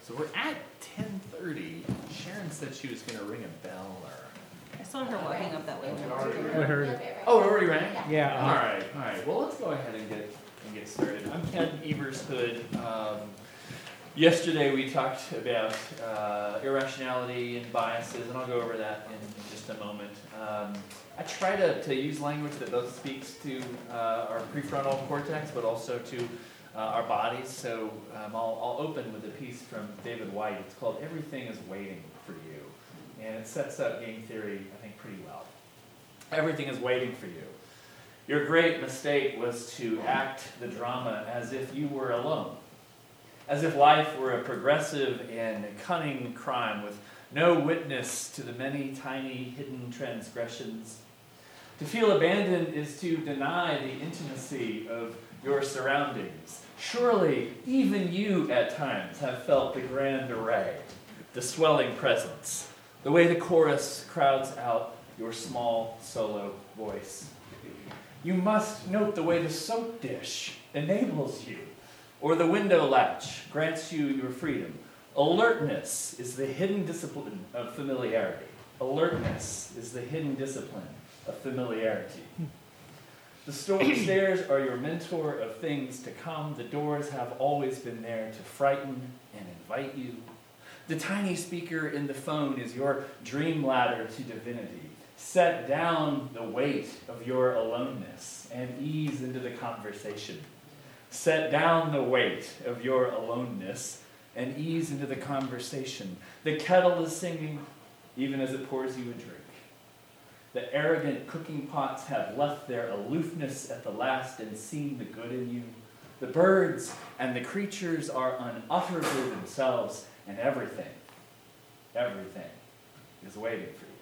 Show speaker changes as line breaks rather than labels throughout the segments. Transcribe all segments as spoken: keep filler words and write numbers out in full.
So we're at ten thirty. Sharon said she was going to ring a bell or...
I saw her walking up that way.
I heard it.
Oh, it already rang?
Yeah.
All right, all right. Well, let's go ahead and get and get started. I'm Ken Evershood. Um, yesterday we talked about uh, irrationality and biases, and I'll go over that in, in just a moment. Um, I try to, to use language that both speaks to uh, our prefrontal cortex, but also to uh, our bodies. So um, I'll, I'll open with a piece from David White. It's called "Everything is Waiting for You," and it sets up game theory, I think, pretty well. Everything is waiting for you. Your great mistake was to act the drama as if you were alone, as if life were a progressive and cunning crime with no witness to the many tiny hidden transgressions. To feel abandoned is to deny the intimacy of your surroundings. Surely, even you at times have felt the grand array, the swelling presence, the way the chorus crowds out your small solo voice. You must note the way the soap dish enables you, or the window latch grants you your freedom. Alertness is the hidden discipline of familiarity. Alertness is the hidden discipline of familiarity. The stairs are your mentor of things to come. The doors have always been there to frighten and invite you. The tiny speaker in the phone is your dream ladder to divinity. Set down the weight of your aloneness and ease into the conversation. Set down the weight of your aloneness and ease into the conversation. The kettle is singing even as it pours you a drink. The arrogant cooking pots have left their aloofness at the last and seen the good in you. The birds and the creatures are unutterably themselves, and everything, everything is waiting for you.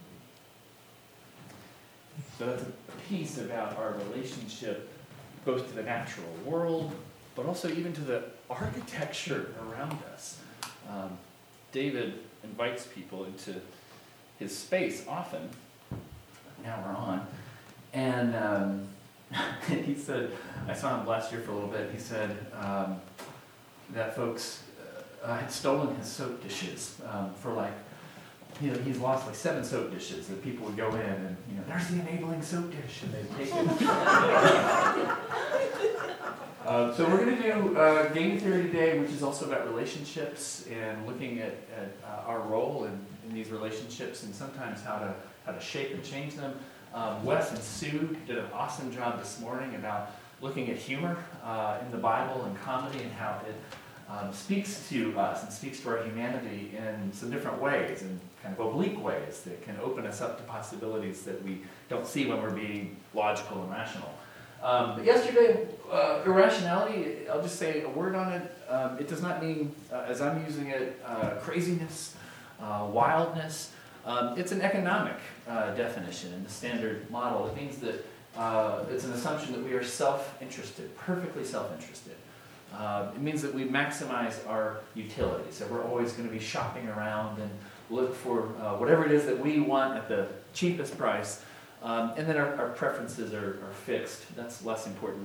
So that's a piece about our relationship both to the natural world, but also even to the architecture around us. Um, David invites people into his space often. Now we're on. And um, he said, I saw him last year for a little bit, he said um, that folks uh, had stolen his soap dishes um, for like, you know, he's lost like seven soap dishes that people would go in and, you know, there's the enabling soap dish, and they'd take it. uh, so we're going to do uh, game theory today, which is also about relationships and looking at, at uh, our role in, in these relationships and sometimes how to how to shape and change them. Um, Wes and Sue did an awesome job this morning about looking at humor uh, in the Bible and comedy and how it um, speaks to us and speaks to our humanity in some different ways and kind of oblique ways that can open us up to possibilities that we don't see when we're being logical and rational. Um, but yesterday, uh, irrationality, I'll just say a word on it. Um, it does not mean, uh, as I'm using it, uh, craziness, uh, wildness. Um, it's an economic uh, definition in the standard model. It means that uh, it's an assumption that we are self-interested, perfectly self-interested. Uh, it means that we maximize our utility. So we're always going to be shopping around and look for uh, whatever it is that we want at the cheapest price. Um, and then our, our preferences are, are fixed. That's less important.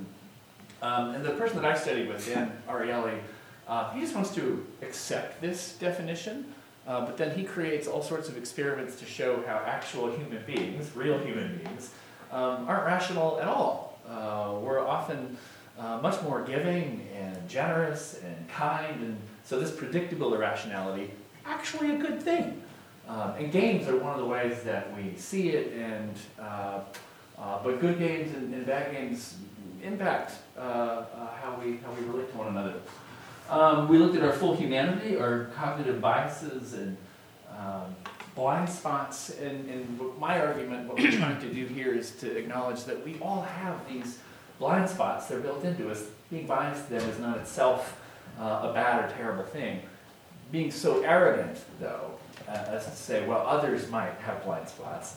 Um, and the person that I studied with, Dan Ariely, uh, he just wants to accept this definition. Uh, but then he creates all sorts of experiments to show how actual human beings, real human beings, um, aren't rational at all. Uh, we're often uh, much more giving and generous and kind, and so this predictable irrationality, actually a good thing. Um, and games are one of the ways that we see it, and uh, uh, but good games and, and bad games impact uh, uh, how we how we relate to one another. Um, we looked at our full humanity, our cognitive biases and um, blind spots, and, and my argument, what we're trying to do here is to acknowledge that we all have these blind spots. They're built into us. Being biased then is not itself uh, a bad or terrible thing. Being so arrogant, though, uh, as to say, well, others might have blind spots,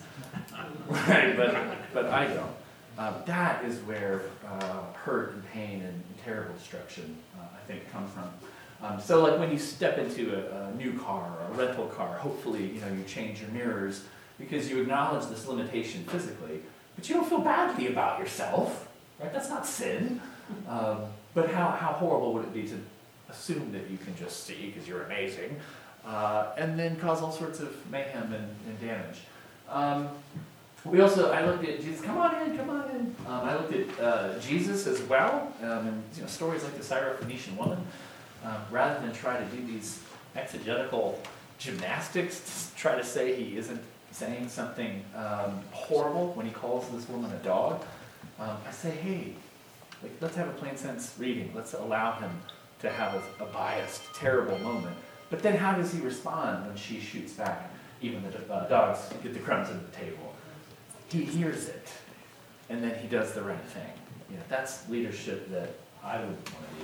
right? But but I don't. Um, that is where uh, hurt and pain and terrible destruction, uh, I think, come from. Um, so, like when you step into a, a new car or a rental car, hopefully, you know, you change your mirrors because you acknowledge this limitation physically, but you don't feel badly about yourself, right? That's not sin. Um, but how how horrible would it be to assume that you can just see because you're amazing, uh, and then cause all sorts of mayhem and, and damage. Um, we also, I looked at Jesus, come on in, come on in. Um, I looked at uh, Jesus as well, um, and you know, stories like the Syrophoenician woman, um, rather than try to do these exegetical gymnastics to try to say he isn't saying something um, horrible when he calls this woman a dog. Um, I say, hey, like, let's have a plain sense reading. Let's allow him to have a, a biased, terrible moment. But then how does he respond when she shoots back? Even the uh, dogs get the crumbs under the table. He hears it, and then he does the right thing. You know, that's leadership that I would want to be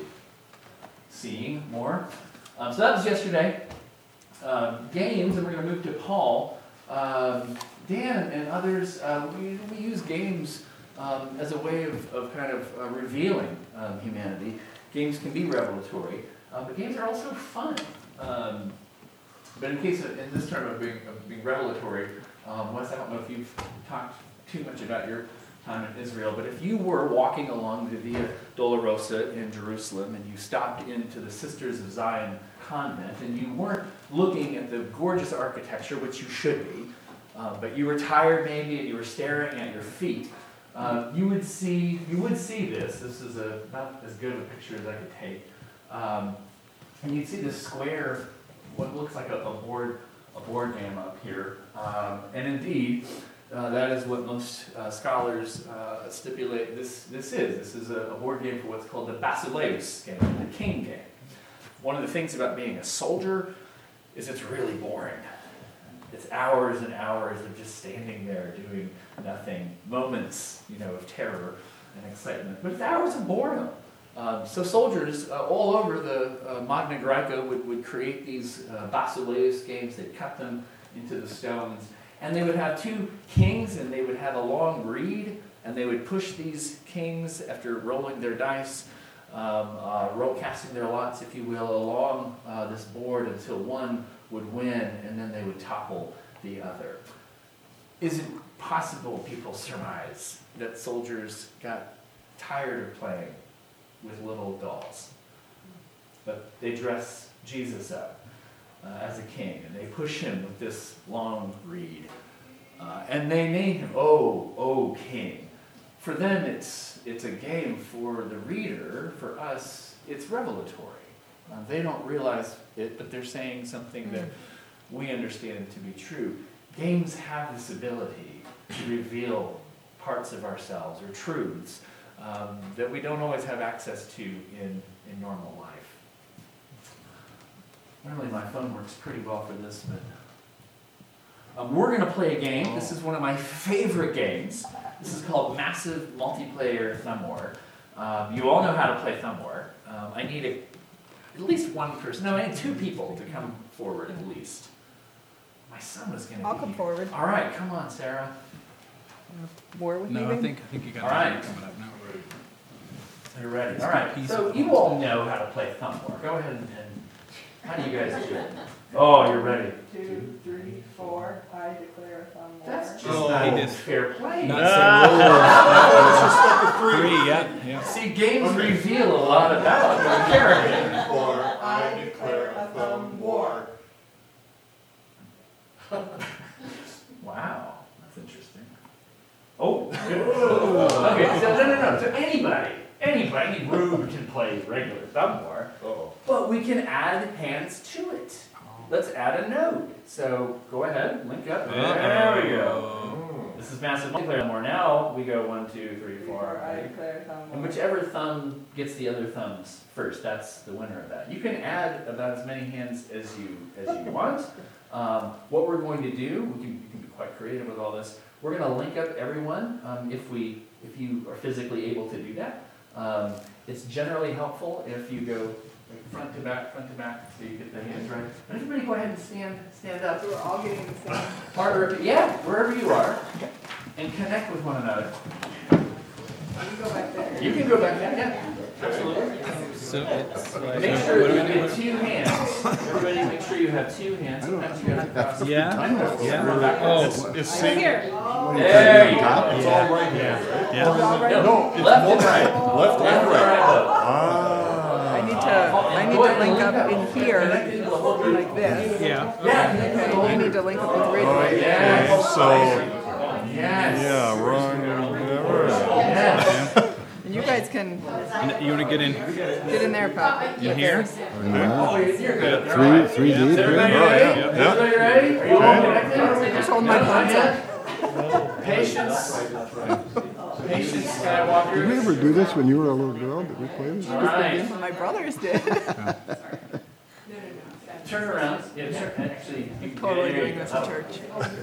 seeing more. Um, so that was yesterday. Um, games, and we're going to move to Paul. Um, Dan and others, uh, we, we use games um, as a way of, of kind of uh, revealing um, humanity. Games can be revelatory, uh, but games are also fun. Um, but in case of, in this term of being, of being revelatory, um, Wes, I don't know if you've talked too much about your time in Israel, but if you were walking along the Via Dolorosa in Jerusalem and you stopped into the Sisters of Zion convent and you weren't looking at the gorgeous architecture, which you should be, uh, but you were tired maybe and you were staring at your feet, uh, you would see you would see this. This is a, about as good of a picture as I could take. Um, and you'd see this square, what looks like a, a board a board game up here. Um, and indeed, Uh, that is what most uh, scholars uh, stipulate this, this is. This is a, a board game for what's called the Basileus game, the king game. One of the things about being a soldier is it's really boring. It's hours and hours of just standing there doing nothing, moments, you know, of terror and excitement, but it's hours of boredom. Um, so soldiers uh, all over the uh, Magna Graeca would, would create these uh, Basileus games. They'd cut them into the stones. And they would have two kings, and they would have a long reed, and they would push these kings, after rolling their dice, um, uh, roll, casting their lots, if you will, along uh, this board until one would win, and then they would topple the other. Is it possible, people surmise, that soldiers got tired of playing with little dolls? But they dress Jesus up Uh, as a king, and they push him with this long reed, uh, and they name him, "Oh, oh, King." For them, it's it's a game. For the reader, for us, it's revelatory. Uh, they don't realize it, but they're saying something that we understand to be true. Games have this ability to reveal parts of ourselves or truths um, that we don't always have access to in, in normal life. Normally my phone works pretty well for this, but um, we're going to play a game. This is one of my favorite games. This is called Massive Multiplayer Thumb War. Um, you all know how to play Thumb War. Um, I need a, at least one person. No, I need two people to come forward at least. My son was going to
I'll
be
come
here.
forward.
All right, come on, Sarah.
War with
No,
you,
I
babe?
think I think you got
All
it
right.
coming up now.
You're ready. All right. So you all know how to play Thumb War. Go ahead and, and how do you guys do it? Oh, you're ready.
Two, three, four, I declare a thumb war.
That's just
Oh,
not
he just-
fair play.
Not
Ah.
Three, yeah, yeah.
See, games reveal a lot about your character.
Or I declare a thumb war.
Wow, that's interesting. Oh, good. Okay, so no, no, no. So anybody, anybody, Rube can play regular Thumb War,
Uh-oh.
but we can add hands to it. Let's add a node. So go ahead, link up. There we go. This is Massive Multiplayer Thumb War. Now we go one, two, three, four.
I declare a thumb
And
war.
whichever thumb gets the other thumbs first, that's the winner of that. You can add about as many hands as you as you want. Um, what we're going to do, we can, we can be quite creative with all this. We're going to link up everyone um, if we if you are physically able to do that. Um, it's generally helpful if you go like front to back, front to back, so you get the hands right. But everybody go ahead and stand stand up.
So we're all getting the same.
Partner, yeah, wherever you are, and connect with one another.
You can go back there.
You can go back there, yeah, absolutely.
So it's like,
Make
so
sure
what
you
do we do?
get two hands. Everybody make sure you have two hands. Sometimes you have to cross.
Yeah, yeah.
Oh.
It's, it's
Right
same.
here.
There you
It's
go.
all right hand, right?
Yeah.
No,
No, it's
left and
multi-
right.
Left
Left
and
and
right.
right.
Ah.
I need to, I need to
here,
connected to the whole group.
like this.
Yeah.
Yeah, connected to the whole
Okay, you need
group.
to link up with Ridgeway.
Yes.
So,
Yes.
yeah, wrong and whatever.
Yes.
And you guys can
And you want to get in
get in there, Pop.
in here?
Oh, you're you're good. You're all
Three,
right.
three
Is
deep.
everybody
yeah.
ready?
yeah.
Is everybody ready? Are you all connected?
Just hold my thumbs up.
Patience. Patience,
Did we
Skywalker.
ever do this when you were a little girl? Did we play this?
All right.
My brothers did.
Turn around. Yeah, turn, actually. you-
Totally
there you
doing
go.
this in church.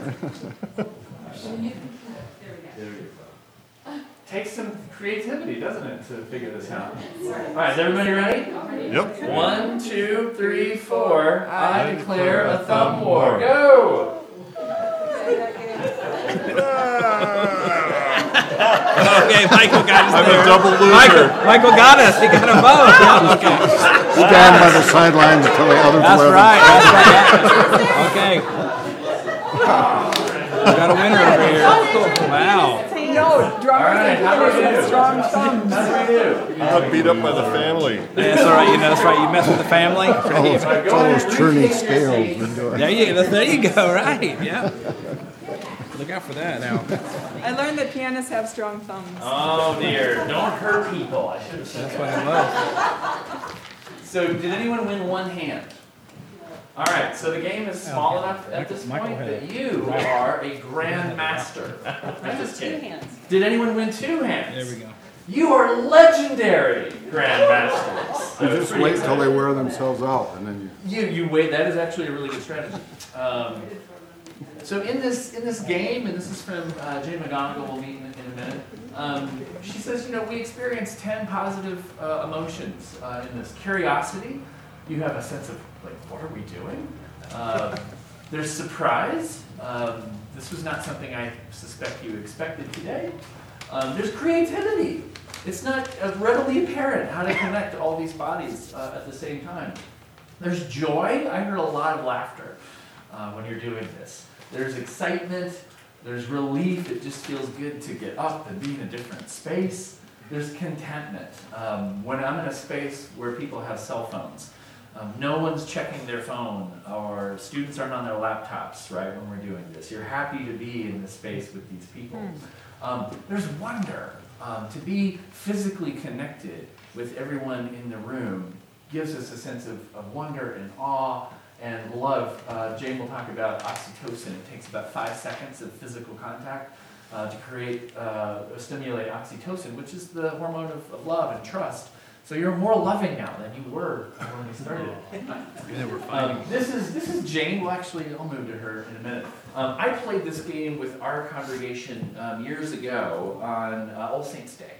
There you go. Takes some creativity, doesn't it, to figure this out? All right, is everybody ready?
Yep.
One, two, three, four. I declare a thumb war. Go!
Okay, Michael got us
I'm
there.
a double
Michael,
loser.
Michael got us. He got them both. Yeah, okay.
Stand by the sideline until the others
That's
wear them.
right. That's right. Okay. We got a winner over here. Wow.
No,
All
drummers
right,
and
how do we
players
do?
have strong thumbs.
How do we do?
You got beat up by the family.
That's all right. You know, that's right. You mess with the family.
All right,
It's
go
all
ahead
those
and
turning
retake your
scales.
seats.
we do it.
There you, there you go. Right. Yeah. Look out for that now.
I learned that pianists have strong thumbs.
Oh dear, don't hurt people. I should have said
That's
that.
what it was.
So, did anyone win one hand? All right, so the game is small
Okay.
enough at this
Michael
point
had
that
it.
you
Right.
are a grand master. I'm just
Two
kidding.
hands.
Did anyone win two hands?
There we go.
You are legendary grand masters.
You
I was
just
pretty
wait till they
excited.
wear themselves out and then you.
You you wait. That is actually a really good strategy. Um, so in this in this game, and this is from uh, Jane McGonigal. We'll meet in, in a minute. Um, she says, you know, we experience ten positive uh, emotions uh, in this. Curiosity. You have a sense of like, what are we doing? Uh, there's surprise. Um, this was not something I suspect you expected today. Um, there's creativity. It's not uh, readily apparent how to connect all these bodies uh, at the same time. There's joy. I heard a lot of laughter uh, when you're doing this. There's excitement. There's relief. It just feels good to get up and be in a different space. There's contentment. Um, when I'm in a space where people have cell phones, um, no one's checking their phone, or students aren't on their laptops, right, when we're doing this. You're happy to be in the space with these people. Um, there's wonder. Um, to be physically connected with everyone in the room gives us a sense of, of wonder and awe and love. Uh, Jane will talk about oxytocin. It takes about five seconds of physical contact uh, to create, uh, stimulate oxytocin, which is the hormone of, of love and trust. So you're more loving now than you were when we started.
Yeah, we're fighting.
Um, this is this is Jane. Well, actually, I'll move to her in a minute. Um, I played this game with our congregation um, years ago on uh, All Saints Day,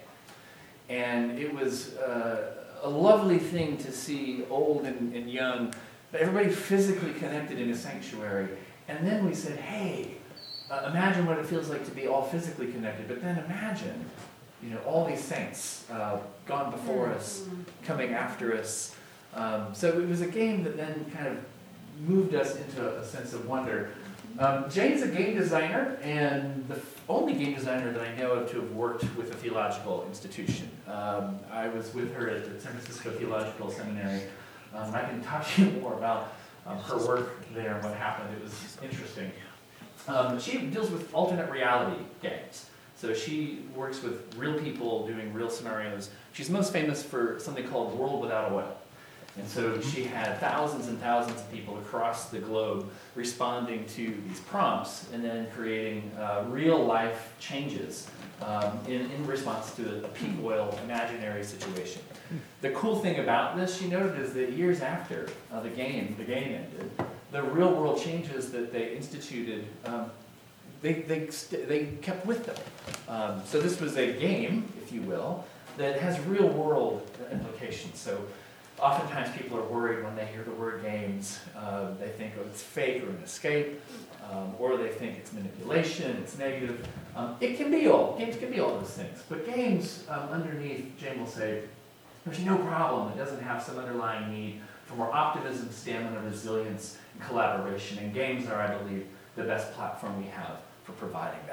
and it was uh, a lovely thing to see old and, and young, but everybody physically connected in a sanctuary. And then we said, "Hey, uh, imagine what it feels like to be all physically connected, but then imagine." You know, all these saints uh, gone before us, coming after us. Um, so it was a game that then kind of moved us into a sense of wonder. Um, Jane's a game designer, and the f- only game designer that I know of to have worked with a theological institution. Um, I was with her at the San Francisco Theological Seminary. Um, I can talk to you more about um, her work there and what happened. It was interesting. Um, she deals with alternate reality games. So she works with real people doing real scenarios. She's most famous for something called World Without Oil. And so she had thousands and thousands of people across the globe responding to these prompts and then creating uh, real life changes um, in, in response to a peak oil imaginary situation. The cool thing about this, she noted, is that years after uh, the game, the game ended, the real world changes that they instituted um, They, they, st- they kept with them. Um, so this was a game, if you will, that has real world implications. So oftentimes people are worried when they hear the word games. Uh, they think, oh, it's fake or an escape, um, or they think it's manipulation, it's negative. Um, it can be all, games can be all those things. But games, um, underneath, Jane will say, there's no problem. It doesn't have some underlying need for more optimism, stamina, resilience, and collaboration. And games are, I believe, the best platform we have for providing that.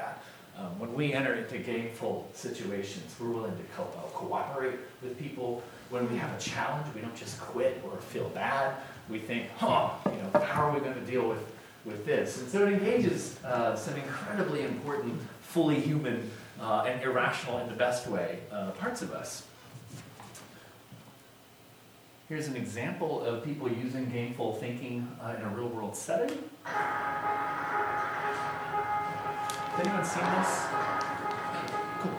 Um, when we enter into gameful situations, we're willing to co- uh, cooperate with people. When we have a challenge, we don't just quit or feel bad. We think, huh, you know, how are we going to deal with, with this? And so it engages uh, some incredibly important, fully human uh, and irrational in the best way uh, parts of us. Here's an example of people using gameful thinking uh, in a real-world setting. Has anyone seen this? Cool.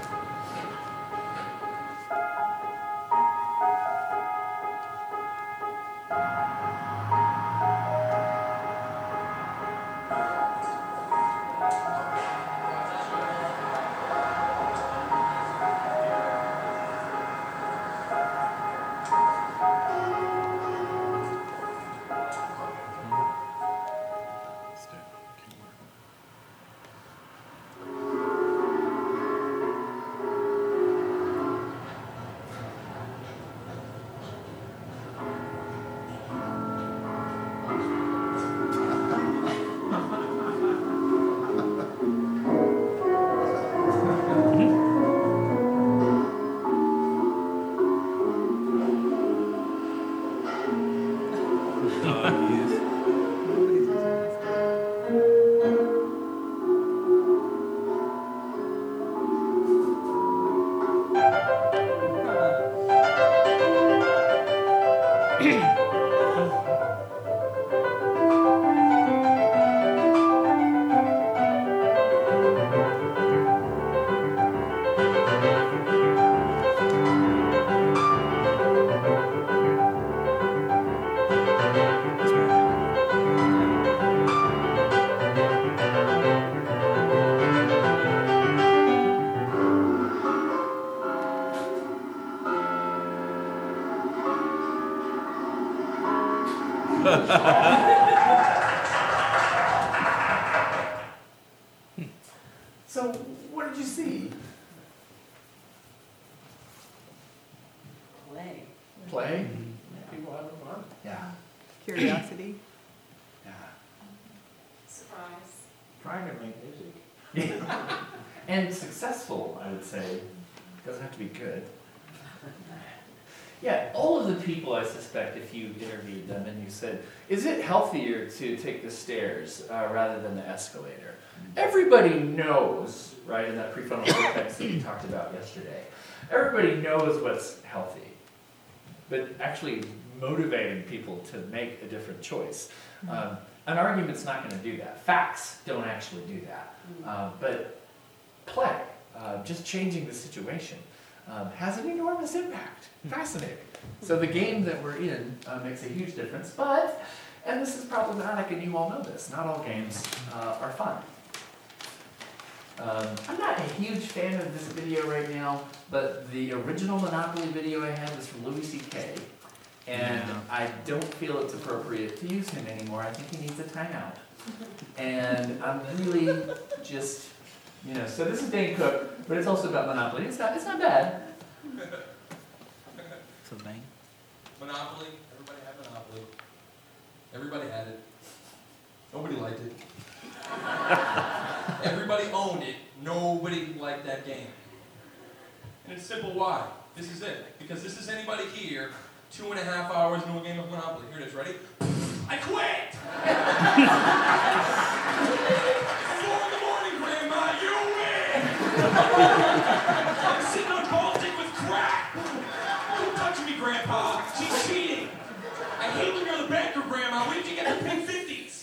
So, what did you see?
Play.
Play?
People having fun.
Yeah.
Curiosity.
Yeah.
Surprise.
Trying to make music.
And successful, I would say. Doesn't have to be good. Yeah, all of the people, I suspect, if you interviewed them and you said, is it healthier to take the stairs uh, rather than the escalator? Everybody knows, right, in that prefrontal cortex that we talked about yesterday, everybody knows what's healthy. But actually motivating people to make a different choice. Um, an argument's not going to do that. Facts don't actually do that. Uh, but play, uh, just changing the situation, um, has an enormous impact. Fascinating. So the game that we're in uh, makes a huge difference, but, and this is problematic and you all know this, not all games uh, are fun. Um, I'm not a huge fan of this video right now, but the original Monopoly video I had was from Louis C K, and
Yeah.
I don't feel it's appropriate to use him anymore. I think he needs a timeout. And I'm really just, you know, so this is Dane Cook, but it's also about Monopoly. It's not, it's not bad.
So Lane?
Monopoly, everybody had Monopoly. Everybody had it. Nobody liked it. Everybody owned it. Nobody liked that game. And it's simple why. This is it. Because this is anybody here, two and a half hours into a game of Monopoly. Here it is, ready? I quit! Four in the morning, Grandma, you win! I'm sitting on Baltic with crack! Don't touch me, Grandpa. She's cheating. I hate when you're the banker, Grandma. Where did you get the pink fifties?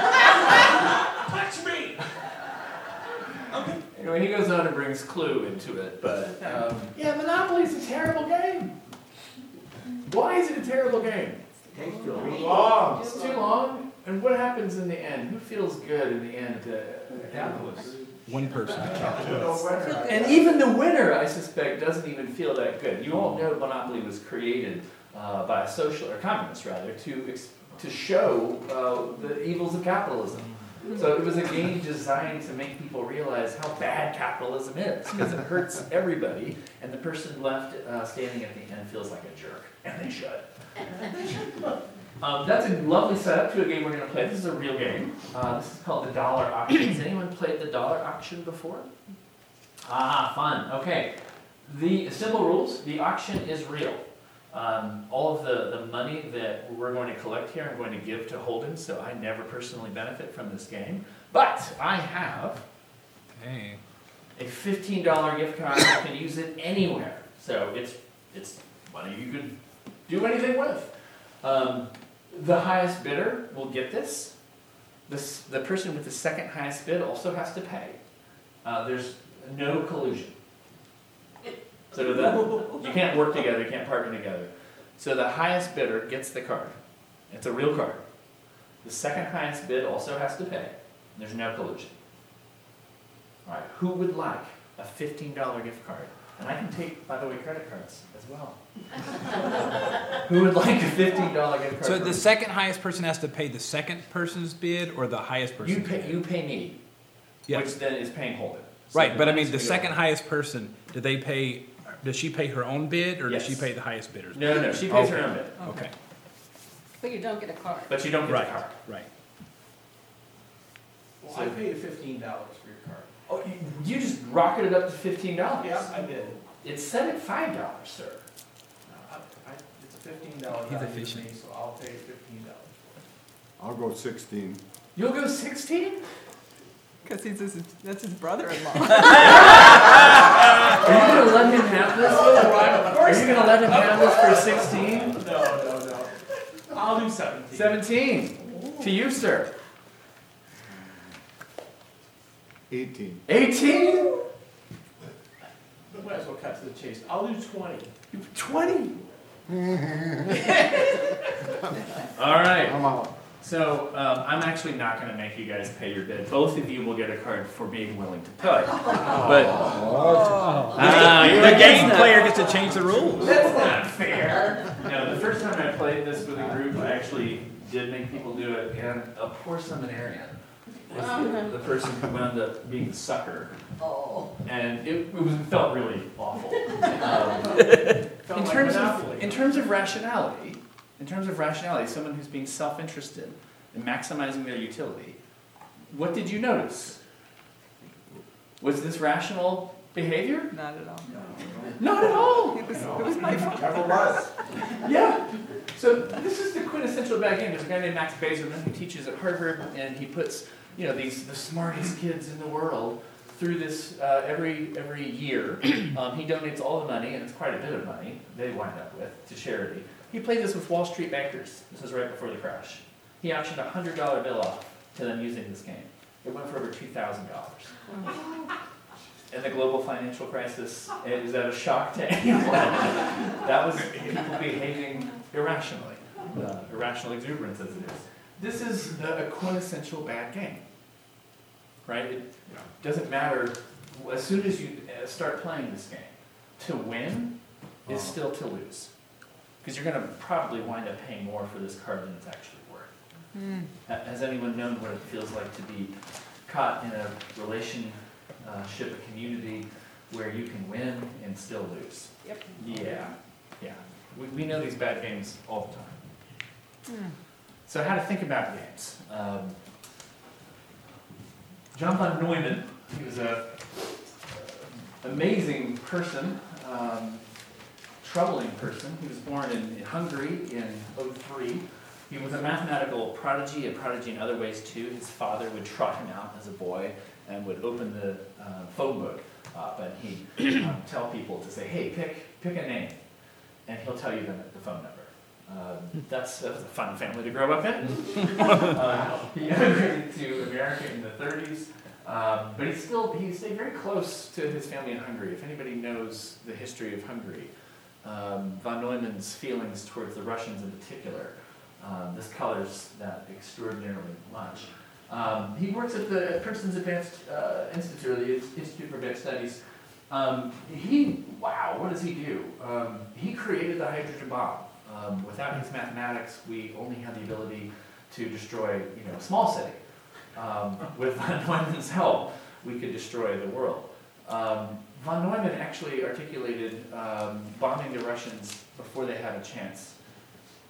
Touch me. Okay.
Anyway, he goes on and brings Clue into it, but um, yeah, Monopoly's a terrible game. Why is it a terrible game?
Takes too long.
It's too long. And what happens in the end? Who feels good in the end?
The
Uh,
capitalists.
One person.
No winner.
and even the winner, I suspect, doesn't even feel that good. You all know Monopoly was created uh, by a social, or communist rather, to ex- to show uh, the evils of capitalism. So it was a game designed to make people realize how bad capitalism is, because it hurts everybody, and the person left uh, standing at the end feels like a jerk, and they should. Um, that's a lovely setup to a game we're going to play. This is a real game. Uh, this is called the Dollar Auction. Has anyone played the Dollar Auction before? Ah, fun. Okay. The simple rules. The auction is real. Um, all of the, the money that we're going to collect here, I'm going to give to Holden, so I never personally benefit from this game. But I have
Hey.
a fifteen dollar gift card. You can use it anywhere. So it's it's money you could do anything with. Um, the highest bidder will get this. This. The person with the second highest bid also has to pay. Uh, there's no collusion. So that, you can't work together, you can't partner together. So the highest bidder gets the card. It's a real card. The second highest bid also has to pay. There's no collusion. All right, who would like a fifteen dollar gift card? And I can take, by the way, credit cards as well. Who would like a fifteen dollar gift card?
So
for
the
me?
second highest person has to pay the second person's bid, or the highest person's
You pay,
bid?
you pay me,
Yeah.
which then is paying Holden. So
Right, but I mean,
that's
the
who
second
you
highest person, do they pay? Does she pay her own bid, or does she
Yes.
pay the highest bidder's
are.
bid?
No, no, she pays her
Okay.
own bid,
Okay,
But you don't get a card.
but you don't get
right,
the card.
right.
Well, I paid fifteen dollars for your card.
Oh, you, you just rocketed up to fifteen dollars.
Yeah, I did.
It's set at five dollars, sir.
No, I, I, it's a fifteen dollar
He's
value to
efficient.
me, so I'll pay fifteen dollars.
I'll go sixteen.
You'll go sixteen?
Because he's his, that's his brother-in-law.
Are you gonna let him have this? Are you gonna let him have this for sixteen?
No, no, no. I'll do seventeen.
Seventeen. To you, sir.
Eighteen.
Eighteen?
We might as well cut to the chase. I'll do twenty.
Twenty. All right.
I'm out.
So um, I'm actually not going to make you guys pay your bid. Both of you will get a card for being willing to pay. But Ah, you're
The
against
game
that.
player gets to change the rules.
That's not fair. No, the first time I played this with a group, I actually did make people do it, and a poor seminarian was the, the person who wound up being the sucker,
Oh.
and it, it was felt really awful. Um,
Felt
in
like
terms of
Monopoly.
in terms of rationality, in terms of rationality, someone who's being self-interested and maximizing their utility, what did you notice? Was this rational behavior?
Not at all.
Not at all.
It was, it was my fault.
Never was.
Yeah. So this is the quintessential bad game. There's a guy named Max Bazerman who teaches at Harvard, and he puts, you know, these the smartest kids in the world through this uh, every every year. Um, he donates all the money, and it's quite a bit of money they wind up with to charity. He played this with Wall Street bankers. This was right before the crash. He auctioned a hundred dollar bill off to them using this game. It went for over two thousand dollars. And the global financial crisis, is that a shock to anyone? That was people behaving irrationally, uh, irrational exuberance as it is. This is a, a quintessential bad game, right? It doesn't matter, as soon as you uh, start playing this game, to win is still to lose. Because you're going to probably wind up paying more for this card than it's actually worth.
Mm.
Ha- Has anyone known what it feels like to be caught in a relationship, a community, where you can win and still lose?
Yep.
Yeah, yeah. We, we know these bad games all the time.
Mm.
So how to think about games. Um, John von Neumann, he was a amazing person, um, troubling person. He was born in, in Hungary in oh three. He was a mathematical prodigy, a prodigy in other ways too. His father would trot him out as a boy and would open the uh, phone book up, and he'd um, tell people to say, hey, pick pick a name, and he'll tell you the, the phone number. Um, that's, that was a fun family to grow up in. uh, he immigrated to America in the thirties, um, but he still he stayed very close to his family in Hungary. If anybody knows the history of Hungary, um, von Neumann's feelings towards the Russians in particular, um, this colors that extraordinarily much. Um, he works at the at Princeton's Advanced uh, Institute, or the Institute for Advanced Studies. Um, he, wow, what does he do? Um, he created the hydrogen bomb. Um, without his mathematics, we only had the ability to destroy, you know, a small city. Um, with von Neumann's help, we could destroy the world. Um, von Neumann actually articulated um, bombing the Russians before they had a chance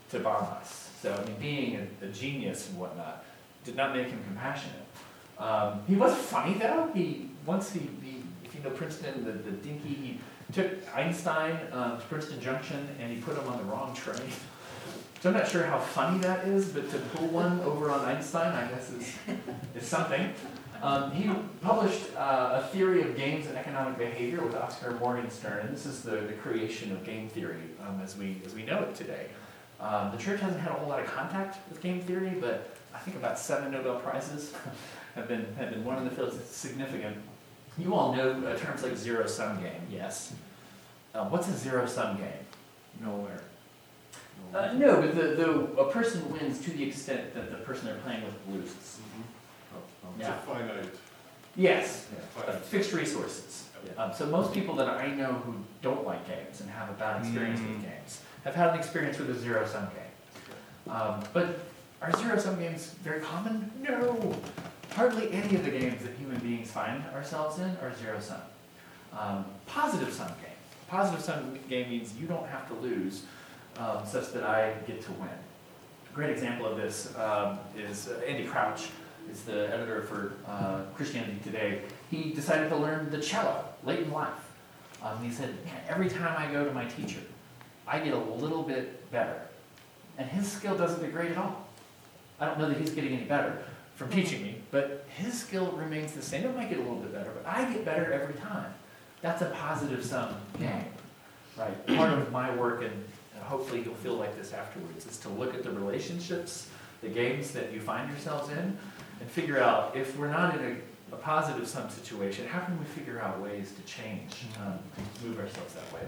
to bomb us. So, I mean, being a, a genius and whatnot did not make him compassionate. Um, he was funny though. He once he, he if you know Princeton, the, the dinky, he took Einstein um, to Princeton Junction and he put him on the wrong train. So I'm not sure how funny that is, but to pull one over on Einstein, I guess is is something. Um, he published uh, a theory of games and economic behavior with Oscar Morgenstern, and this is the, the creation of game theory um, as we as we know it today. Um, the church hasn't had a whole lot of contact with game theory, but I think about seven Nobel Prizes have been have been won in the field. It's significant. You all know uh, terms like zero-sum game, yes? Um, what's a zero-sum game?
Nowhere.
Uh, no, but the, the, a person wins to the extent that the person they're playing with loses.
It's a finite.
Yes,
Yeah,
uh,
finite.
fixed resources. Um, so most people that I know who don't like games and have a bad experience with games have had an experience with a zero-sum game. Um, but are zero-sum games very common? No. Hardly any of the games that human beings find ourselves in are zero-sum. Um, positive-sum game. Positive-sum game means you don't have to lose um, such that I get to win. A great example of this um, is uh, Andy Crouch, is the editor for uh, Christianity Today. He decided to learn the cello late in life. Um, he said, "Man, every time I go to my teacher, I get a little bit better. And his skill doesn't degrade at all. I don't know that he's getting any better from teaching me, but his skill remains the same. It might get a little bit better, but I get better every time." That's a positive sum game, right? Part of my work, and hopefully you'll feel like this afterwards, is to look at the relationships, the games that you find yourselves in, and figure out if we're not in a, a positive sum situation, how can we figure out ways to change, um, move ourselves that way?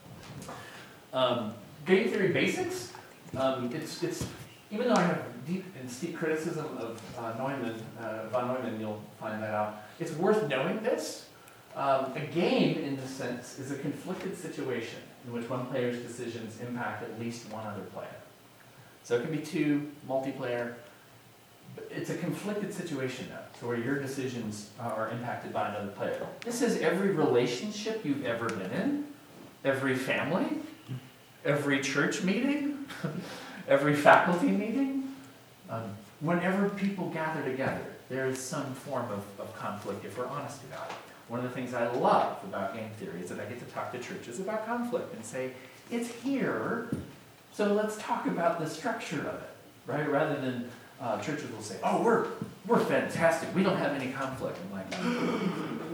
Um, game theory basics. Um, it's it's even though I have deep and steep criticism of uh, Neumann, uh, von Neumann, you'll find that out. It's worth knowing this. Um, a game, in this sense, is a conflicted situation in which one player's decisions impact at least one other player. So it can be two, multiplayer. But it's a conflicted situation, though, so where your decisions are impacted by another player. This is every relationship you've ever been in, every family, every church meeting, every faculty meeting. Um, whenever people gather together, there is some form of, of conflict, if we're honest about it. One of the things I love about game theory is that I get to talk to churches about conflict and say, it's here, so let's talk about the structure of it, right? Rather than uh, churches will say, oh, we're, we're fantastic, we don't have any conflict. I'm like,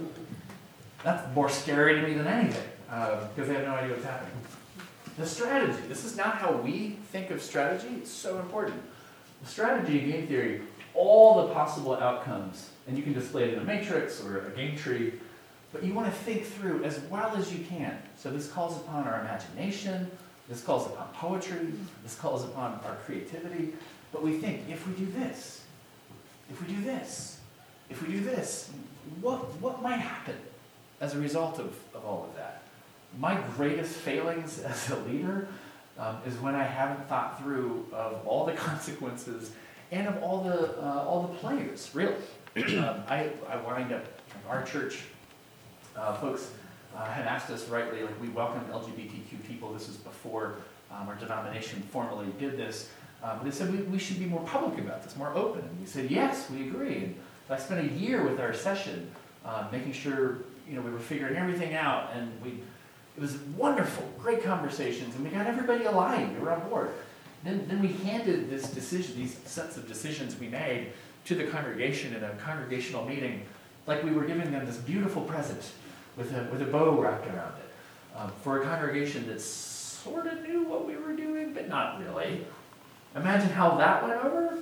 that's more scary to me than anything, because uh, they have no idea what's happening. The strategy, this is not how we think of strategy, it's so important. The strategy in game theory, all the possible outcomes, and you can display it in a matrix or a game tree, but you want to think through as well as you can. So this calls upon our imagination, this calls upon poetry, this calls upon our creativity, but we think, if we do this, if we do this, if we do this, what, what might happen as a result of, of all of that? My greatest failings as a leader um, is when I haven't thought through of all the consequences and of all the uh, all the players, really. um, I, I wind up, our church uh, folks uh, had asked us rightly, like we welcomed L G B T Q people. This was before um, our denomination formally did this. Um, they said we, we should be more public about this, more open. And we said, yes, we agree. And I spent a year with our session uh, making sure you know we were figuring everything out, and we it was wonderful, great conversations, and we got everybody aligned. We were on board. Then, then we handed this decision, these sets of decisions we made, to the congregation in a congregational meeting, like we were giving them this beautiful present with a with a bow wrapped around it, um, for a congregation that sort of knew what we were doing, but not really. Imagine how that went over.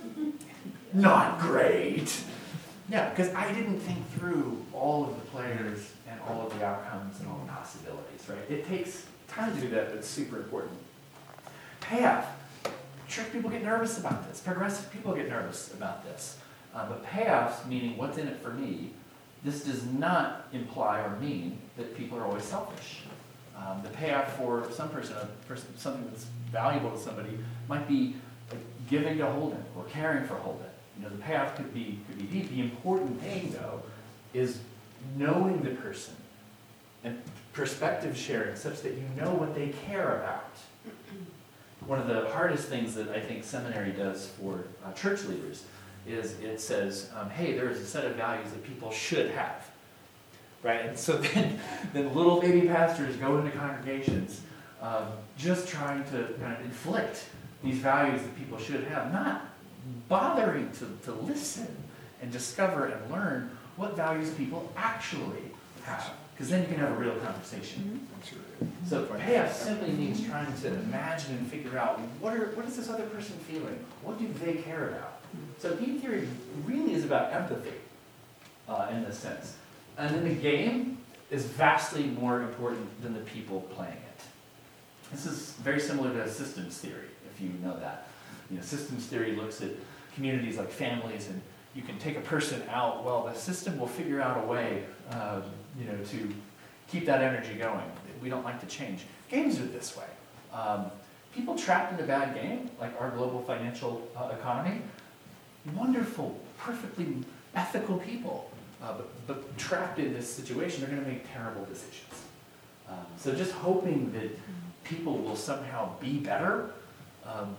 Not great. Yeah, because I didn't think through all of the players and all of the outcomes and all the possibilities, right? It takes time to do that, but it's super important. Payoff. Church people get nervous about this. Progressive people get nervous about this. Uh, but payoffs, meaning what's in it for me, this does not imply or mean that people are always selfish. Um, the payoff for some person, a person, something that's valuable to somebody, might be like giving to Holden or caring for Holden. You know, the payoff could be could be deep. The important thing, though, is knowing the person and perspective sharing, such that you know what they care about. one of the hardest things that I think seminary does for uh, church leaders is it says, um, hey, there is a set of values that people should have, right? And so then, then little baby pastors go into congregations um, just trying to kind of inflict these values that people should have, not bothering to, to listen and discover and learn what values people actually have, because then you can have a real conversation. So payoff simply means trying to imagine and figure out what are what is this other person feeling? What do they care about? So game theory really is about empathy uh, in this sense. And then the game is vastly more important than the people playing it. This is very similar to systems theory, if you know that. You know, systems theory looks at communities like families, and you can take a person out. Well, the system will figure out a way, uh, you know, to keep that energy going. We don't like to change. Games are this way. Um, people trapped in a bad game, like our global financial uh, economy, wonderful, perfectly ethical people, uh, but, but trapped in this situation, they're going to make terrible decisions. Um, so just hoping that people will somehow be better, um,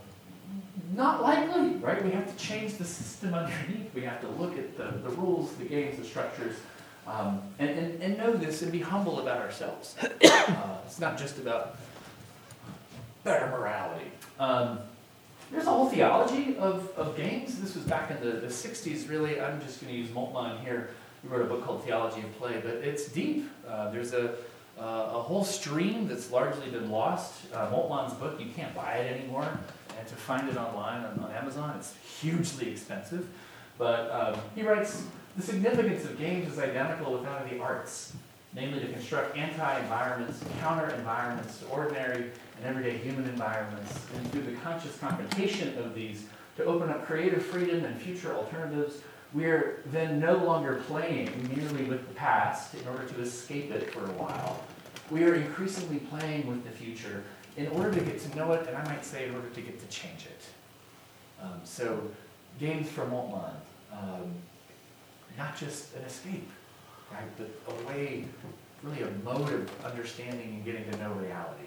not likely, right? We have to change the system underneath. We have to look at the, the rules, the games, the structures, um, and, and, and know this and be humble about ourselves. Uh, it's not just about better morality. Um, there's a whole theology of, of games. This was back in the, the sixties, really. I'm just going to use Moltmann here. He wrote a book called Theology of Play, but it's deep. Uh, there's a, uh, a whole stream that's largely been lost. Uh, Moltmann's book, you can't buy it anymore. And to find it online on, on Amazon, it's hugely expensive. But um, he writes, the significance of games is identical with that of the arts, namely to construct anti-environments, counter-environments to ordinary and everyday human environments, and through the conscious confrontation of these, to open up creative freedom and future alternatives. We are then no longer playing merely with the past in order to escape it for a while. We are increasingly playing with the future in order to get to know it, and I might say in order to get to change it. Um, so, games for Moltmann, um, not just an escape, right, but a way, really a mode of understanding and getting to know reality.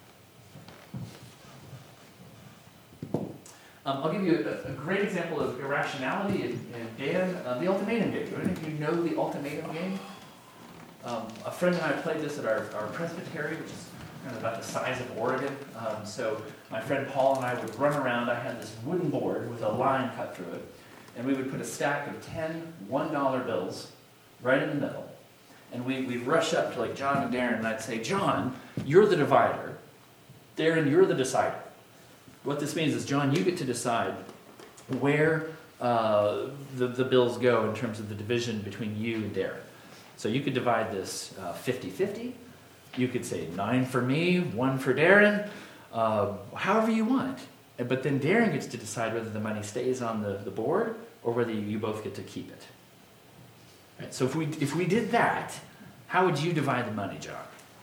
Um, I'll give you a, a great example of irrationality in, in Dan, uh, the ultimatum game. Do any of you know the ultimatum game? Um, a friend and I played this at our, our presbytery, which is kind of about the size of Oregon. Um, so my friend Paul and I would run around. I had this wooden board with a line cut through it. And we would put a stack of ten one-dollar bills right in the middle. And we, we'd rush up to like John and Darren, and I'd say, John, you're the divider. Darren, you're the decider. What this means is, John, you get to decide where uh, the, the bills go in terms of the division between you and Darren. So you could divide this uh, fifty-fifty. You could say nine for me, one for Darren, uh, however you want. But then Darren gets to decide whether the money stays on the, the board or whether you, you both get to keep it. Right, so if we, if we did that, how would you divide the money, John?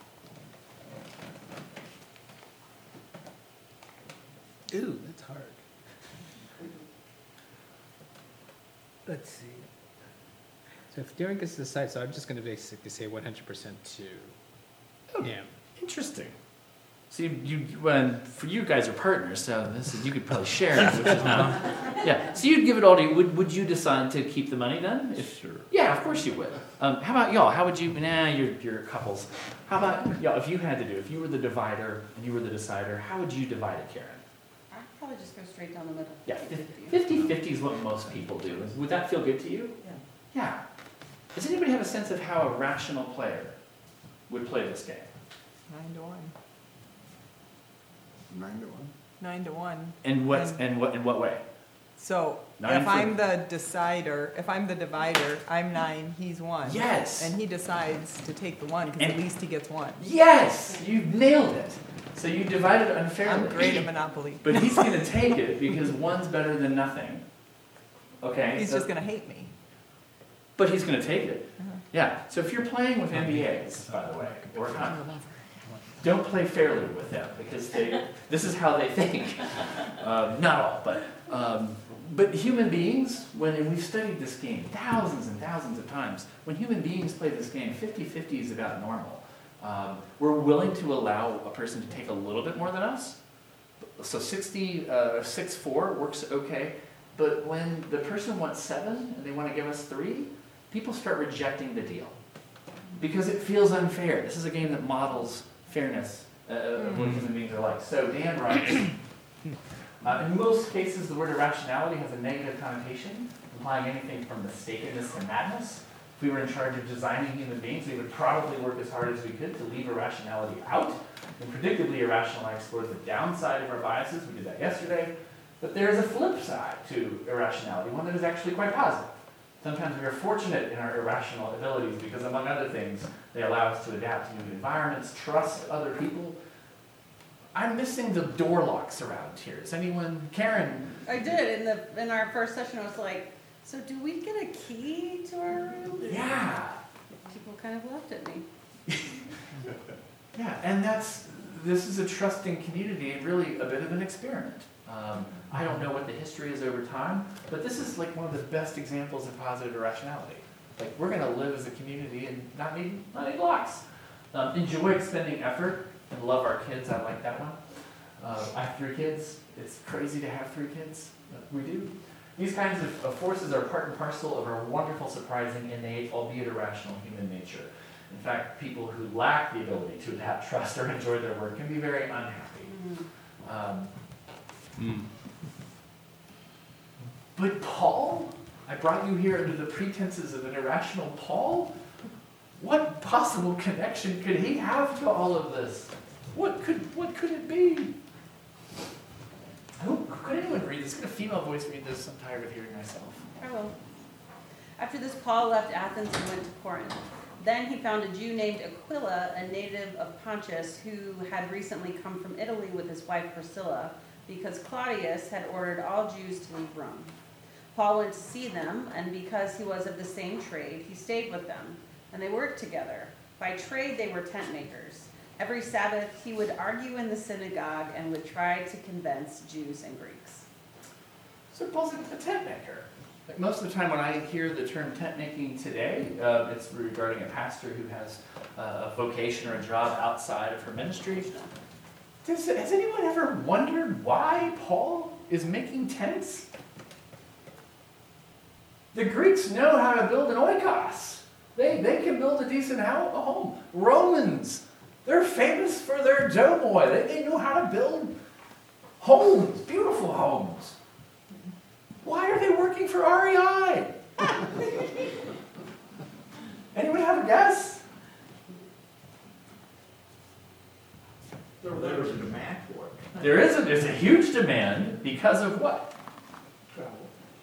Ooh, that's hard. Let's see. So if Darren gets to decide, so I'm just going to basically say one hundred percent to
Oh,
him.
Interesting. So you, you when for you guys are partners, so this is you could probably share it, which is not. Yeah. So you'd give it all to you. Would would you decide to keep the money then? If,
Sure.
Yeah, of course you would. Um, how about y'all? How would you? Nah, you're you're couples. How about y'all? If you had to do, if you were the divider and you were the decider, how would you divide it, Karen?
I'd probably just go straight down the middle.
Yeah,
fifty-fifty.
fifty-fifty is what most people do. Would that feel good to you?
Yeah.
Yeah. Does anybody have a sense of how a rational player would play this game?
Nine to one.
Nine to one.
Nine to one.
And what
And-
and what in what way?
So
Nine
if
for-
I'm the decider, if I'm the divider, I'm nine, he's one.
Yes.
And he decides to take the one because at
And-
least he gets one.
Yes, you nailed it. So you divided unfairly.
I'm great at Monopoly.
But he's going to take it because one's better than nothing. Okay.
He's
so-
just going to hate me.
But he's going to take it.
Uh-huh.
Yeah. So if you're playing with N B As, by the way, or not, don't play fairly with them because they. This is how they think. Um, not all, but um, but human beings. When and we've studied this game thousands and thousands of times. When human beings play this game, fifty-fifty is about normal. Um, we're willing to allow a person to take a little bit more than us, So sixty, uh, six four works okay, but when the person wants seven and they want to give us three, people start rejecting the deal because it feels unfair. This is a game that models fairness uh, of what human beings are like. So Dan writes, uh, in most cases, the word irrationality has a negative connotation, implying anything from mistakenness to madness. If we were in charge of designing human beings, we would probably work as hard as we could to leave irrationality out. And predictably irrational, I explored the downside of our biases. We did that yesterday. But there is a flip side to irrationality, one that is actually quite positive. Sometimes we are fortunate in our irrational abilities because, among other things, they allow us to adapt to new environments, trust other people. I'm missing the door locks around here. Is anyone, Karen?
I did, in the, in our first session, I was like, so do we get a key to our room?
Yeah.
People kind of laughed at me.
Yeah, and that's, this is a trusting community and really a bit of an experiment. Um, I don't know what the history is over time, but this is like one of the best examples of positive irrationality. Like, we're gonna live as a community and not need, not need locks. Um, enjoy expending effort and love our kids. I like that one. Uh, I have three kids. It's crazy to have three kids, but we do. These kinds of, of forces are part and parcel of our wonderful, surprising, innate, albeit irrational human nature. In fact, people who lack the ability to adapt, trust, or enjoy their work can be very unhappy. Um,
Mm.
but Paul, I brought you here under the pretenses of an irrational Paul? What possible connection could he have to all of this? What could what could it be? Who, could anyone read this? Could a female voice read this? I'm tired of hearing myself.
I will. After this, Paul left Athens and went to Corinth. Then he found a Jew named Aquila, a native of Pontus, who had recently come from Italy with his wife Priscilla, because Claudius had ordered all Jews to leave Rome. Paul went to see them, and because he was of the same trade, he stayed with them, and they worked together. By trade, they were tent makers. Every Sabbath, he would argue in the synagogue and would try to convince Jews and Greeks.
So Paul's a tent maker. Like most of the time when I hear the term tent making today, uh, it's regarding a pastor who has uh, a vocation or a job outside of her ministry. Does, has anyone ever wondered why Paul is making tents? The Greeks know how to build an oikos. They, they can build a decent ho- a home. Romans, they're famous for their domoi. They, they know how to build homes, beautiful homes. Why are they working for R E I? Anyone have a guess?
There was a demand for it.
There is a, there's a huge demand because of what?
Travel.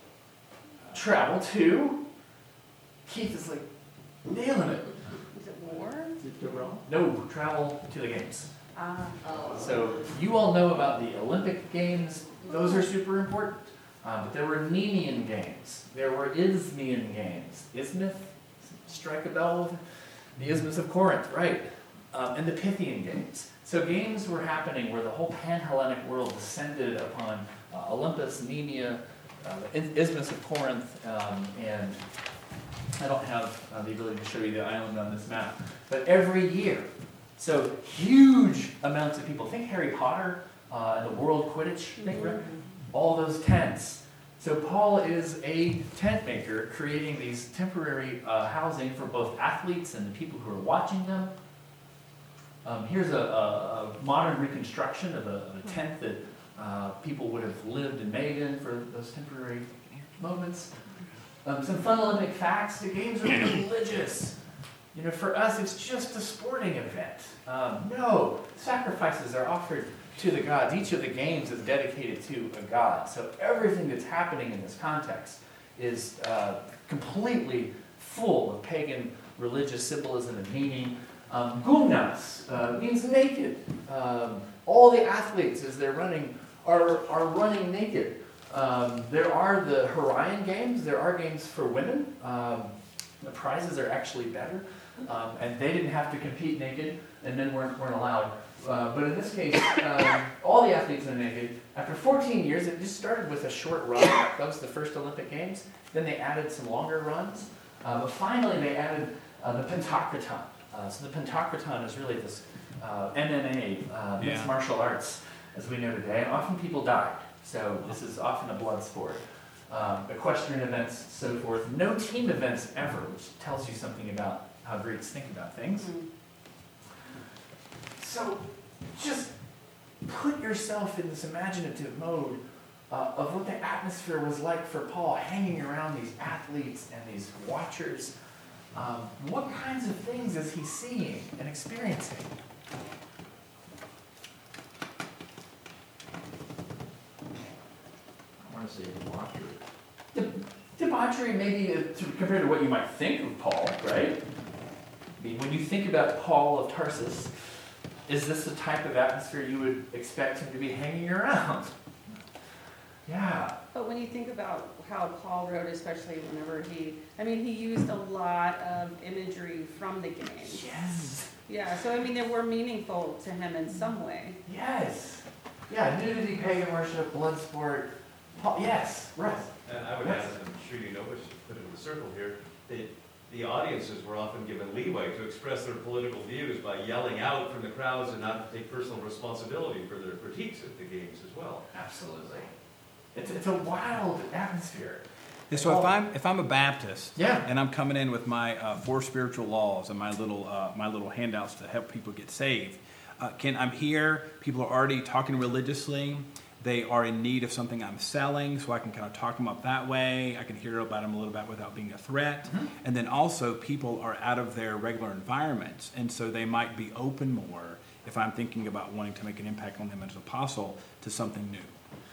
Travel to. Keith is like nailing it.
Is it war?
Is it to Rome?
No, travel to the games.
Ah.
So you all know about the Olympic Games. Those are super important. Um, but there were Nemean Games. There were Isthmian Games. Isthmus? Strike a bell with the Isthmus of Corinth, right? Um, and the Pythian Games. So games were happening where the whole pan-Hellenic world descended upon uh, Olympus, Nemea, uh, the Isthmus of Corinth, um, and I don't have uh, the ability to show you the island on this map, but every year. So huge amounts of people. Think Harry Potter uh, and the World Quidditch. Think, all those tents. So Paul is a tent maker creating these temporary uh, housing for both athletes and the people who are watching them. Um, here's a, a, a modern reconstruction of a, of a tent that uh, people would have lived and made in for those temporary moments. Um, some fun Olympic facts. The games are religious. You know, for us, it's just a sporting event. Um, no, sacrifices are offered to the gods. Each of the games is dedicated to a god. So everything that's happening in this context is uh, completely full of pagan religious symbolism and meaning. Um, Gumnas uh, means naked. Um, all the athletes, as they're running, are, are running naked. Um, there are the Horion Games. There are games for women. Um, the prizes are actually better. Um, and they didn't have to compete naked, and men weren't, weren't allowed. Uh, but in this case, um, all the athletes are naked. After fourteen years, it just started with a short run. That was the first Olympic Games. Then they added some longer runs. Uh, but finally, they added uh, the Pentachroton. Uh, so the Pentachroton is really this uh, M M A, uh, mixed
Yeah.
martial arts. as we know today, and often people died. So this is often a blood sport. Um, equestrian events, so forth. No team events ever, which tells you something about how Greeks think about things.
Mhm.
So just put yourself in this imaginative mode uh, of what the atmosphere was like for Paul, hanging around these athletes and these watchers. Um, what kinds of things is he seeing and experiencing?
I want to say debauchery.
De- debauchery, maybe uh, to, compared to what you might think of Paul, right? I mean, when you think about Paul of Tarsus, is this the type of atmosphere you would expect him to be hanging around? Yeah.
But when you think about how Paul wrote, especially whenever he, I mean, he used a lot of imagery from the games.
Yes.
Yeah, so I mean, they were meaningful to him in some way.
Yes. Yeah, nudity, pagan worship, blood sport. Paul, yes, right.
And I would
Yes.
add, I'm sure you know, but you put it in the circle here, that the audiences were often given leeway to express their political views by yelling out from the crowds and not to take personal responsibility for their critiques of the games as well.
Absolutely. It's, it's a wild atmosphere.
Yeah, so if I'm if I'm a Baptist,
Yeah.
and I'm coming in with my uh, four spiritual laws and my little uh, my little handouts to help people get saved, uh, can I'm here? People are already talking religiously. They are in need of something I'm selling, so I can kind of talk them up that way. I can hear about them a little bit without being a threat.
Mm-hmm.
And then also, people are out of their regular environments, and so they might be open more if I'm thinking about wanting to make an impact on them as an apostle to something new.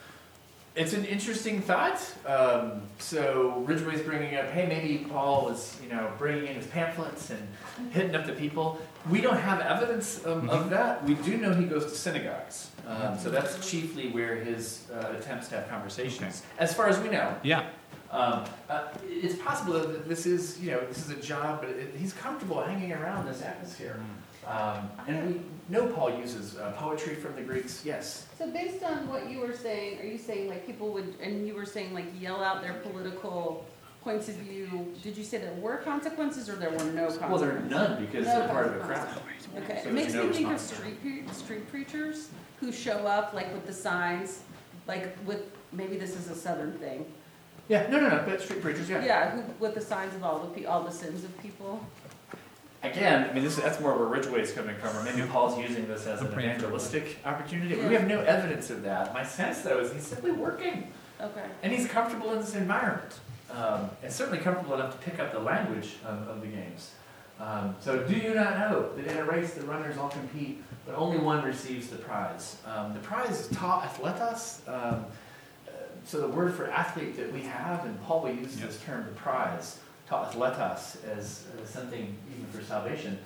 It's an interesting thought. Um, so Ridgway's bringing up, hey, maybe Paul was, you know, bringing in his pamphlets and hitting up the people. We don't have evidence um, of that. We do know he goes to synagogues. Um, so that's chiefly where his uh, attempts to have conversations, as far as we know.
Yeah.
Um, uh, it's possible that this is, you know, this is a job, but it, he's comfortable hanging around this atmosphere. Um, and we know Paul uses uh, poetry from the Greeks. Yes.
So based on what you were saying, are you saying like people would, and you were saying like yell out their political points of view, did you say there were consequences or there were no consequences?
Well, there are none because
No
they're part of a
consequences.
crowd.
Okay,
So
it makes
there's
me
no
think of
responsibility.
street, pre- street preachers who show up like with the signs, like with, maybe this is a southern thing.
Yeah, no, no, no, but street preachers, yeah.
Yeah, who, with the signs of all the, pe- all the sins of people.
Again, I mean, this, that's more where Ridgway's coming from, or maybe Paul's using this as
I'm
an
praying for
evangelistic opportunity.
Yeah.
We have no evidence of that. My sense, though, is he's simply working,
Okay.
and he's comfortable in this environment, um, and certainly comfortable enough to pick up the language of, of the games. Um, so, do you not know that in a race the runners all compete, but only one receives the prize? Um, the prize is ta athletos. Um, uh, so the word for athlete that we have, and Paul will use
Yep.
this term, the prize, ta athletos, as uh, something even for salvation.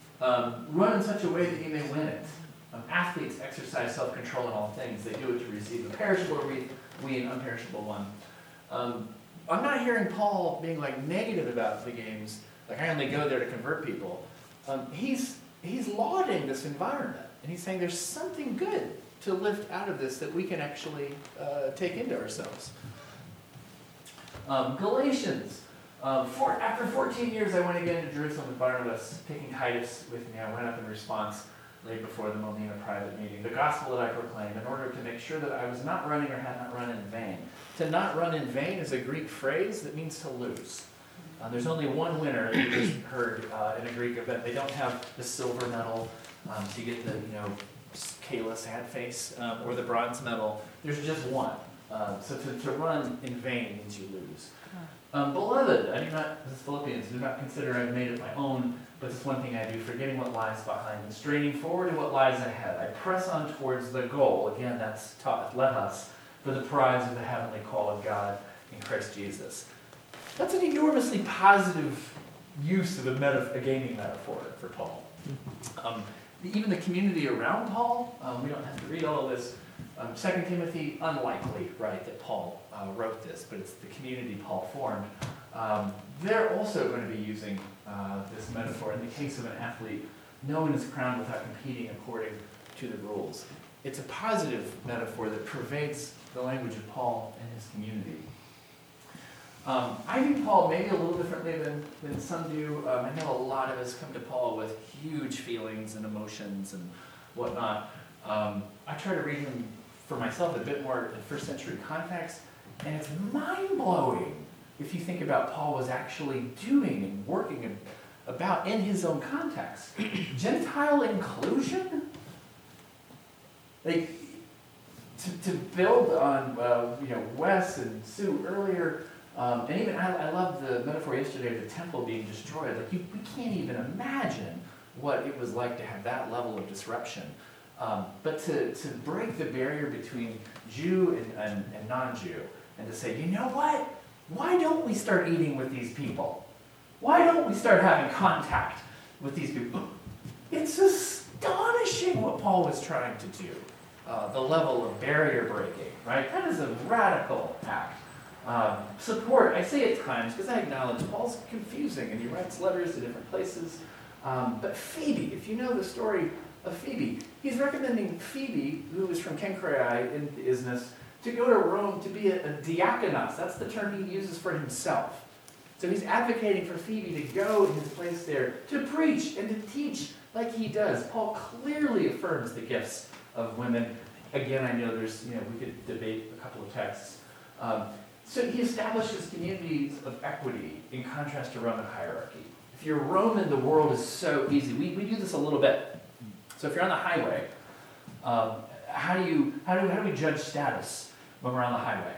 Um, run in such a way that you may win it. Um, athletes exercise self-control in all things. They do it to receive a perishable, we, we an unperishable one. Um, I'm not hearing Paul being like negative about the games. Like, I only go there to convert people. Um, he's, he's lauding this environment. And he's saying there's something good to lift out of this that we can actually uh, take into ourselves. Um, Galatians. Um, for, after fourteen years, I went again to Jerusalem with Barnabas, taking Titus with me. I went up in response, laid before them only in a private meeting. The gospel that I proclaimed, in order to make sure that I was not running or had not run in vain. To not run in vain is a Greek phrase that means to lose. Uh, there's only one winner that you just heard uh, in a Greek event. They don't have the silver medal um, to get the, you know, Kayla sad face, um, or the bronze medal. There's just one. Uh, so to, to run in vain means you lose. Um, Beloved, I do not, this is Philippians, do not consider I've made it my own, but this one thing I do, forgetting what lies behind and straining forward to what lies ahead. I press on towards the goal. Again, that's taught, let us, for the prize of the heavenly call of God in Christ Jesus. That's an enormously positive use of a, meta- a gaming metaphor for Paul. Um, the, even the community around Paul, um, we don't have to read all of this. Um, Second Timothy, unlikely, right, that Paul uh, wrote this, but it's the community Paul formed. Um, they're also going to be using uh, this metaphor in the case of an athlete. No one is crowned without competing according to the rules. It's a positive metaphor that pervades the language of Paul and his community. Um, I view Paul maybe a little differently than, than some do. Um, I know a lot of us come to Paul with huge feelings and emotions and whatnot. Um, I try to read them for myself a bit more in first century context, and it's mind-blowing if you think about Paul was actually doing and working about in his own context. Gentile inclusion? Like, to, to build on, uh, you know, Wes and Sue earlier, um, and even I, I love the metaphor yesterday of the temple being destroyed. Like, you, we can't even imagine what it was like to have that level of disruption. Um, but to, to break the barrier between Jew and, and, and non-Jew, and to say, you know what? Why don't we start eating with these people? Why don't we start having contact with these people? It's astonishing what Paul was trying to do. Uh, the level of barrier breaking, right? That is a radical act. Um, support, I say at times, because I acknowledge Paul's confusing and he writes letters to different places. Um, but Phoebe, if you know the story of Phoebe, he's recommending Phoebe, who is from Cenchreae in the Isthmus, to go to Rome to be a, a diakonos. That's the term he uses for himself. So he's advocating for Phoebe to go in his place there to preach and to teach like he does. Paul clearly affirms the gifts of women. Again, I know there's, you know, we could debate a couple of texts. Um, so he establishes communities of equity in contrast to Roman hierarchy. If you're Roman, the world is so easy. We, we do this a little bit. So if you're on the highway, um, how do you how do, how do we judge status when we're on the highway?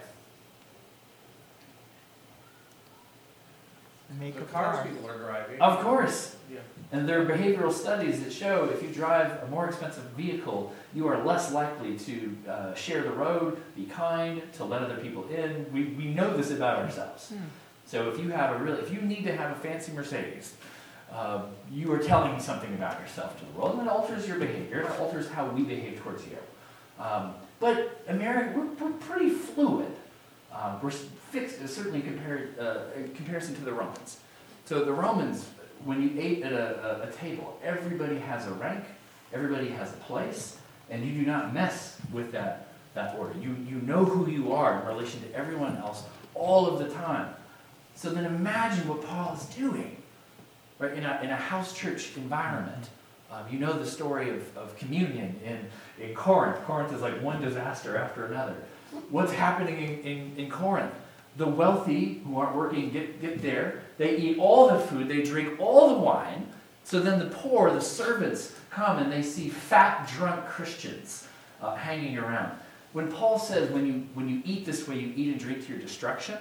Make
The
a
cars
car.
people are driving.
Of course.
Yeah.
And there are behavioral studies that show if you drive a more expensive vehicle, you are less likely to uh, share the road, be kind, to let other people in. We, we know this about ourselves.
Hmm.
So if you have a really, if you need to have a fancy Mercedes, uh, you are telling something about yourself to the world, and it alters your behavior. It alters how we behave towards you. Um, but America, we're, we're pretty fluid. Uh, we're fixed, certainly compared uh, in comparison to the Romans. So the Romans, when you ate at a, a, a table, everybody has a rank, everybody has a place, and you do not mess with that, that order. You, you know who you are in relation to everyone else all of the time. So then imagine what Paul is doing, right, in a, in a house church environment. Um, you know the story of, of communion in, in Corinth. Corinth is like one disaster after another. What's happening in, in, in Corinth? The wealthy who aren't working get, get there. They eat all the food. They drink all the wine. So then the poor, the servants, come and they see fat, drunk Christians uh, hanging around. When Paul says when you, when you eat this way, you eat and drink to your destruction,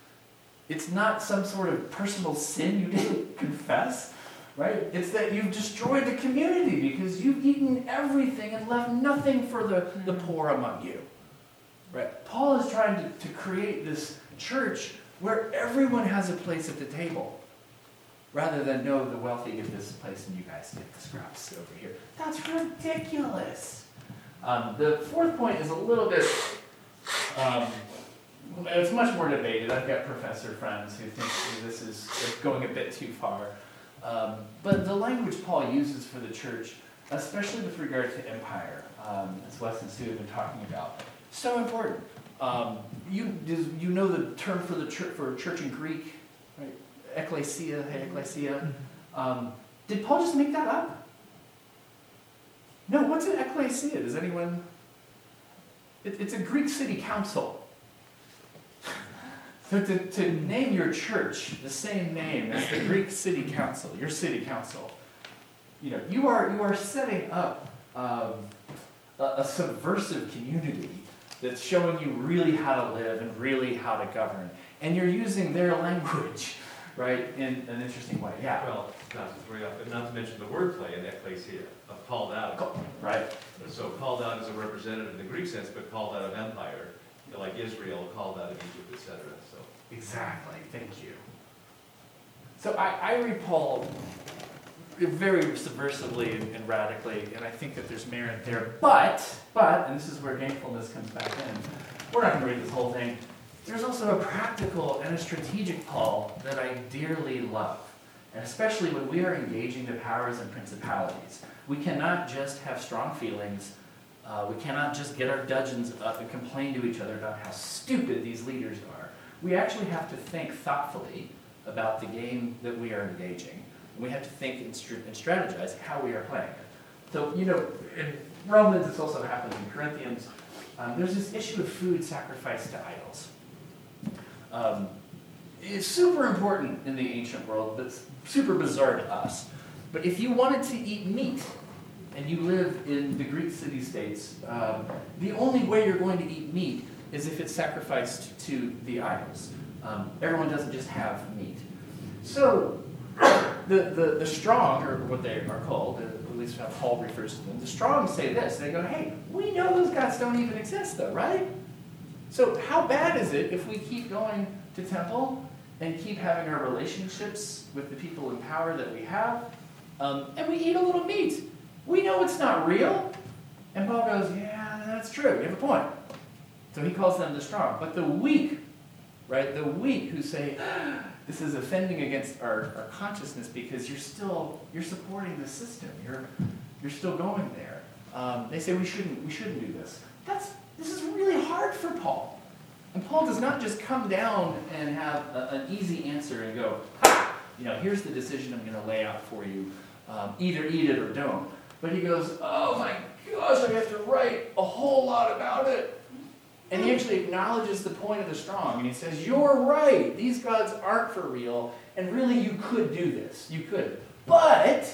it's not some sort of personal sin you didn't confess, right? It's that you've destroyed the community because you've eaten everything and left nothing for the, the poor among you. Right? Paul is trying to, to create this church where everyone has a place at the table, rather than, no, the wealthy get this place and you guys get the scraps over here. That's ridiculous. Um, the fourth point is a little bit, um, it's much more debated. I've got professor friends who think this is going a bit too far. Um, but the language Paul uses for the church, especially with regard to empire, um, as Wes and Sue have been talking about, so important. Um, you does, you know the term for the church for church in Greek, right? Ekklesia, hey ekklesia. Um, did Paul just make that up? No. What's an ekklesia? Does anyone? It, it's a Greek city council. So to, to name your church the same name as the Greek city council, your city council, you know, you are you are setting up um, a, a subversive community that's showing you really how to live and really how to govern. And you're using their language, right, in an interesting way. Yeah.
Well, not to throw you off, but not to mention the wordplay in ecclesia, of called out.
Right.
So called out is a representative in the Greek sense, but called out of empire, like Israel, called out of Egypt, et cetera. So.
Exactly. Thank you. So I, I read Paul very subversively and, and radically, and I think that there's merit there. But, but, and this is where gainfulness comes back in, we're not going to read this whole thing. There's also a practical and a strategic Paul that I dearly love, and especially when we are engaging the powers and principalities. We cannot just have strong feelings. Uh, we cannot just get our dudgeons up and complain to each other about how stupid these leaders are. We actually have to think thoughtfully about the game that we are engaging. We have to think and, str- and strategize how we are playing it. So, you know, and Romans, this also happens in Corinthians. Um, there's this issue of food sacrificed to idols. Um, it's super important in the ancient world, but it's super bizarre to us. But if you wanted to eat meat, and you live in the Greek city-states, um, the only way you're going to eat meat is if it's sacrificed to the idols. Um, everyone doesn't just have meat. So, the, the, the strong, or what they are called, at least how Paul refers to them, the strong say this. They go, hey, we know those gods don't even exist though, right? So how bad is it if we keep going to temple and keep having our relationships with the people in power that we have, um, and we eat a little meat? We know it's not real. And Paul goes, yeah, that's true. You have a point. So he calls them the strong. But the weak, right, the weak who say, ah, this is offending against our, our consciousness because you're still, you're supporting the system. You're, you're still going there. Um, they say we shouldn't, we shouldn't do this. That's, this is really hard for Paul. And Paul does not just come down and have a, an easy answer and go, ha, you know, here's the decision I'm going to lay out for you. Um, either eat it or don't. But he goes, oh my gosh, I have to write a whole lot about it. And he actually acknowledges the point of the strong. And he says, you're right. These gods aren't for real. And really, you could do this. You could. But,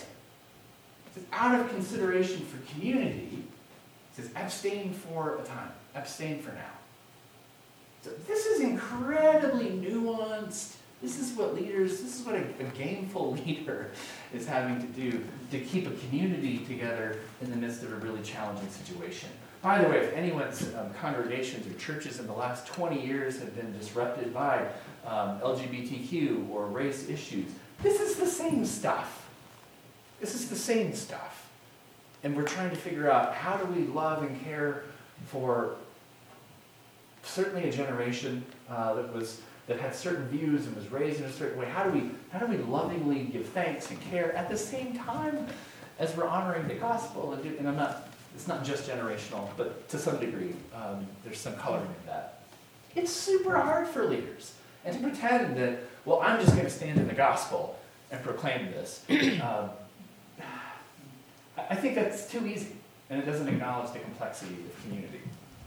out of consideration for community, it says, abstain for a time. Abstain for now. So this is incredibly nuanced. This is what leaders, this is what a, a gameful leader is having to do to keep a community together in the midst of a really challenging situation. By the way, if anyone's um, congregations or churches in the last twenty years have been disrupted by um, L G B T Q or race issues, this is the same stuff. This is the same stuff. And we're trying to figure out how do we love and care for certainly a generation uh, that was that had certain views and was raised in a certain way. How do we how do we lovingly give thanks and care at the same time as we're honoring the gospel? And, do, and I'm not, it's not just generational, but to some degree, um, there's some coloring in that. It's super hard for leaders. And to pretend that, well, I'm just going to stand in the gospel and proclaim this, um, I think that's too easy, and it doesn't acknowledge the complexity of community.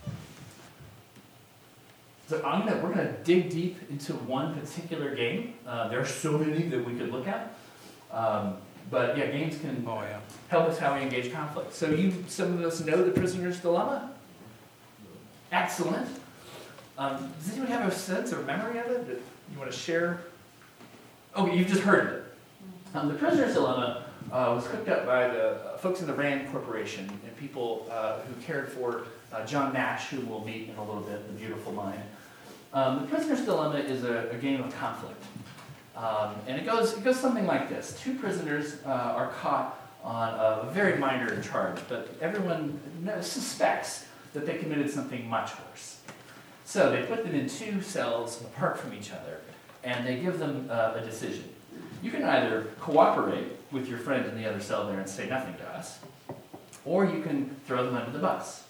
So I'm gonna, we're going to dig deep into one particular game. Uh, there are so many that we could look at. Um, but yeah, games can
Oh, yeah.
help us how we engage conflict. So you, some of us know the prisoner's dilemma? Excellent. Um, does anyone have a sense or memory of it that you want to share? Oh, you've just heard of it. Um, the prisoner's dilemma uh, was cooked up by the uh, folks in the RAND Corporation and people uh, who cared for uh, John Nash, who we'll meet in a little bit, the beautiful mind. Um, the prisoner's dilemma is a, a game of conflict. Um, and it goes, it goes something like this. Two prisoners uh, are caught on a very minor charge, but everyone knows, suspects that they committed something much worse. So they put them in two cells apart from each other, and they give them uh, a decision. You can either cooperate with your friend in the other cell there and say nothing to us, or you can throw them under the bus.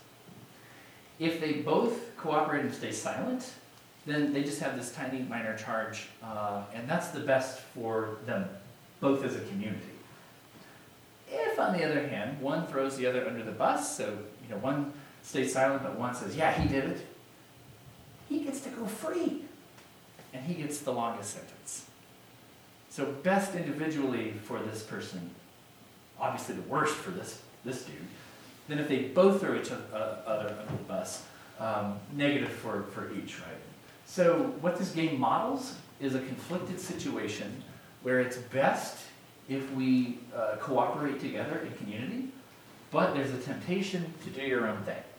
If they both cooperate and stay silent, then they just have this tiny minor charge, uh, and that's the best for them, both as a community. If, on the other hand, one throws the other under the bus, so you know one stays silent but one says, yeah, he did it, he gets to go free, and he gets the longest sentence. So best individually for this person, obviously the worst for this, this dude. Then if they both throw each other under the bus, um, negative for, for each, right? So what this game models is a conflicted situation where it's best if we uh, cooperate together in community, but there's a temptation to do your own thing.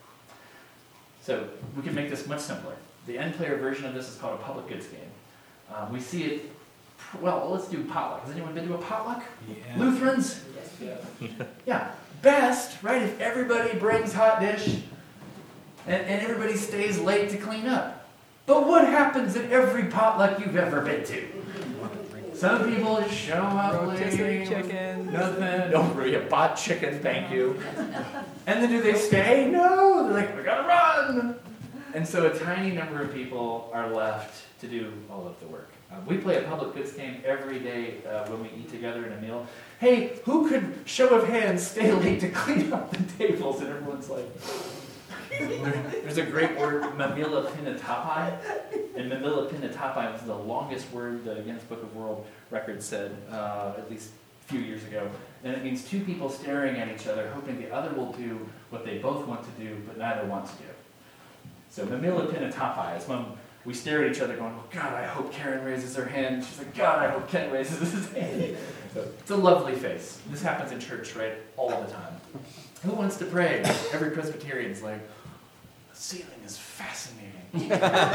So we can make this much simpler. The end player version of this is called a public goods game. Um, we see it, well, let's do potluck. Has anyone been to a potluck?
Yeah.
Lutherans?
Yeah.
Yeah. Best, right, if everybody brings hot dish and, and everybody stays late to clean up. But what happens at every potluck you've ever been to? Some people just show up
Rotisserie
late.
chicken.
Nothing. Don't worry, a bought chicken, thank you. And then do they stay? No. They're like, we gotta run. And And so a tiny number of people are left to do all of the work. Uh, we play a public goods game every day uh, when we eat together in a meal. Hey, who could, show of hands, stay late to clean up the tables? And everyone's like, there, there's a great word, mamila pinatapai. And mamila pinatapai was the longest word the Guinness Book of World Records said, uh, at least a few years ago. And it means two people staring at each other, hoping the other will do what they both want to do, but neither want to do. So mamila pinatapai is when we stare at each other going, oh God, I hope Karen raises her hand. She's like, God, I hope Ken raises his hand. So it's a lovely face. This happens in church, right, all the time. Who wants to pray? Every Presbyterian's like, the ceiling is fascinating.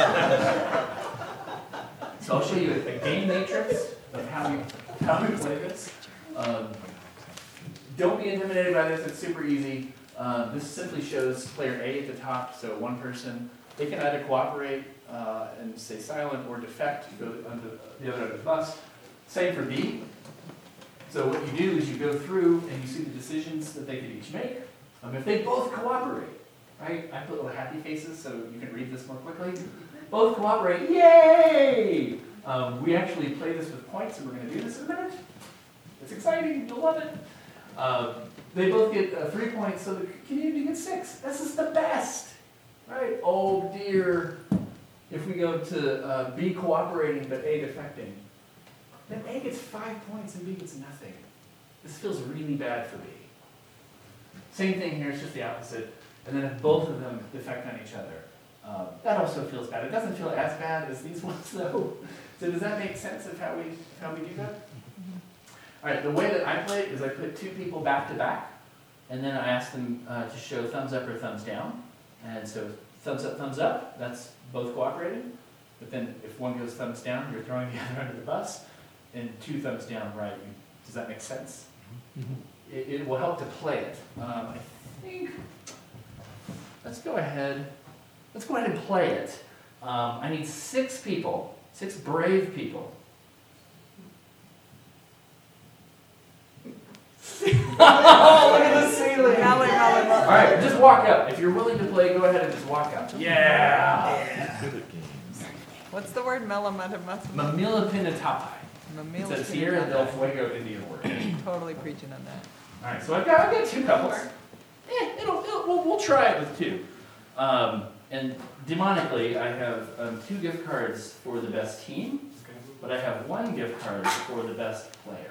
So I'll show you a, a game matrix of how we, how we play this. Um, don't be intimidated by this, it's super easy. Uh, this simply shows player A at the top, so one person. They can either cooperate uh, and stay silent or defect, go under the other end of the bus. Same for B. So what you do is you go through and you see the decisions that they could each make. Um, if they both cooperate, right? I put little happy faces so you can read this more quickly. Both cooperate, yay! Um, we actually play this with points, and we're going to do this in a minute. It's exciting, you'll love it. Um, they both get uh, three points, so the community gets six. This is the best, right? Oh dear, if we go to uh, B cooperating but A defecting, then A gets five points and B gets nothing. This feels really bad for B. Same thing here, it's just the opposite. And then if both of them defect on each other, uh, that also feels bad. It doesn't feel as bad as these ones though. So does that make sense of how we, how we do that? All right, the way that I play it is I put two people back to back, and then I ask them uh, to show thumbs up or thumbs down. And so thumbs up, thumbs up, that's both cooperating. But then if one goes thumbs down, you're throwing the other under the bus. And two thumbs down, right? Does that make sense? Mm-hmm. it, it will help to play it. Um, I think, let's go ahead, let's go ahead and play it. Um, I need six people, six brave people. Oh, look at the ceiling.
Yelling all over.
All right, just walk up. If you're willing to play, go ahead and just walk up. Yeah.
What's the word? Melametamus?
Mamila Pinatapai. It says Sierra del Fuego Indian word.
Totally preaching on that.
All right, so I've got, I've got two couples. Eh, it'll, it'll, we'll, we'll try it with two. Um, and demonically, I have um, two gift cards for the best team, but I have one gift card for the best player.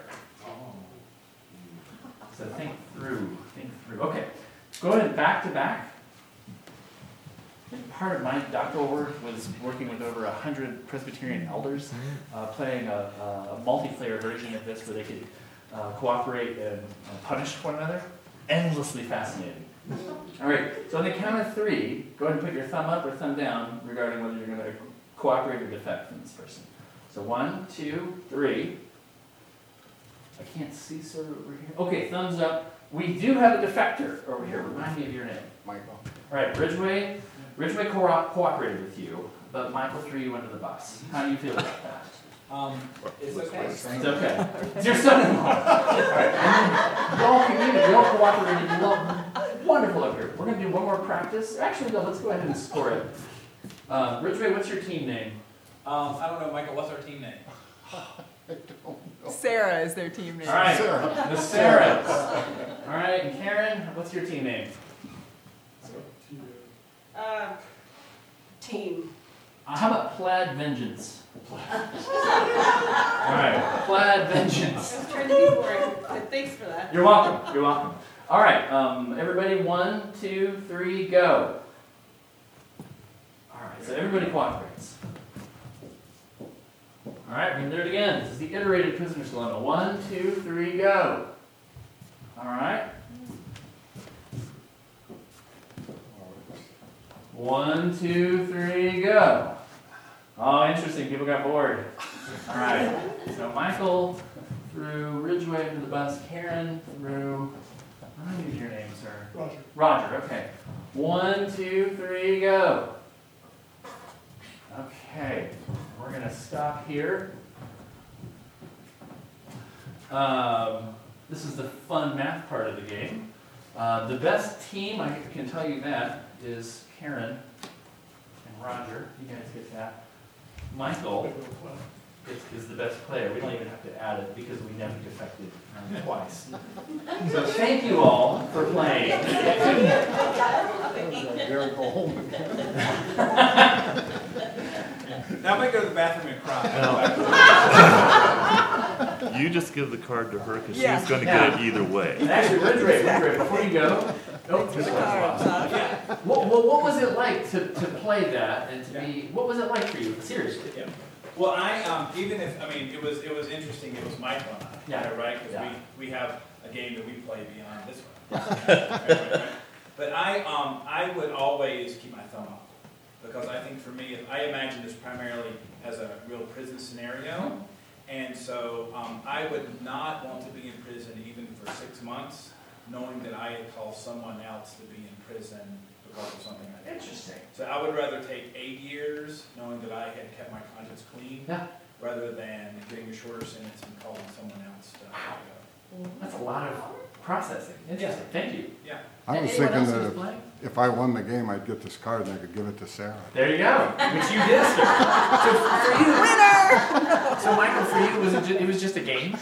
So think through, think through. Okay, go ahead and back to back. Part of my doctoral work was working with over a hundred Presbyterian elders, uh, playing a, a multiplayer version of this where they could uh, cooperate and uh, punish one another. Endlessly fascinating. All right, so on the count of three, go ahead and put your thumb up or thumb down regarding whether you're going to cooperate or defect from this person. So one, two, three. I can't see sir over here. Okay, thumbs up. We do have a defector over here. Remind me of your name.
Michael.
All right, Ridgway. Ridgway co- cooperated with you, but Michael threw you under the bus. How do you feel about that?
Um, it's okay.
It's okay. It's your son-in-law. All right, and then you all communicated, you all cooperated. You all wonderful up here. We're going to do one more practice. Actually, no, let's go ahead and score it. Uh, Ridgway, what's your team name?
Um, I don't know, Michael, what's our team name?
Sarah is their team name.
All right, the Sarahs. All right, and Karen, what's your team name?
Uh, team.
Uh, how about Plaid Vengeance? All right, Plaid Vengeance.
I was trying to be boring, but thanks for that.
You're welcome. You're welcome. All right, um, everybody, one, two, three, go. All right, so everybody cooperates. All right, we're gonna do it again. This is the iterated prisoner's dilemma. One, two, three, go. All right. One, two, three, go. Oh, interesting. People got bored. All right. So Michael threw Ridgway under the bus. Karen threw. I need your name, sir.
Roger.
Roger. Okay. One, two, three, go. Okay. We're gonna stop here. Um, this is the fun math part of the game. Uh, the best team, I can tell you that, is Karen Yeah. Michael is, is the best player. We don't even have to add it because we never defected um, twice. So thank you all for playing.
Gary, go home again.
Now I might go to the bathroom and cry.
You just give the card to her because
Yeah.
she's going to
Yeah.
get it either way.
And actually, Redray, Redray, before you go, oh,
The cards, huh?
What, what, what was it like to, to play that and to be, what was it like for you? Seriously.
Yeah. Well, I, um, even if, I mean, it was, it was interesting, it was Michael and I,
Yeah.
right? Because
Yeah.
we, we have a game that we play beyond this one. Right, right, right. But I, um, I would always keep my thumb up, because I think for me, I imagine this primarily as a real prison scenario. And so, um, I would not want to be in prison even for six months, knowing that I had caused someone else to be in prison because of something I did.
Interesting.
So I would rather take eight years, knowing that I had kept my conscience clean,
Yeah.
rather than getting a shorter sentence and calling someone else to go.
That's a lot of processing. Interesting. Thank you.
Yeah.
I was
Anyone
thinking
else who was
that
playing?
if I won the game, I'd get this card and I could give it to Sarah.
There you go. Which you did, sir. So for you,
Winner!
so Michael, for you, was it, ju- it was just a game?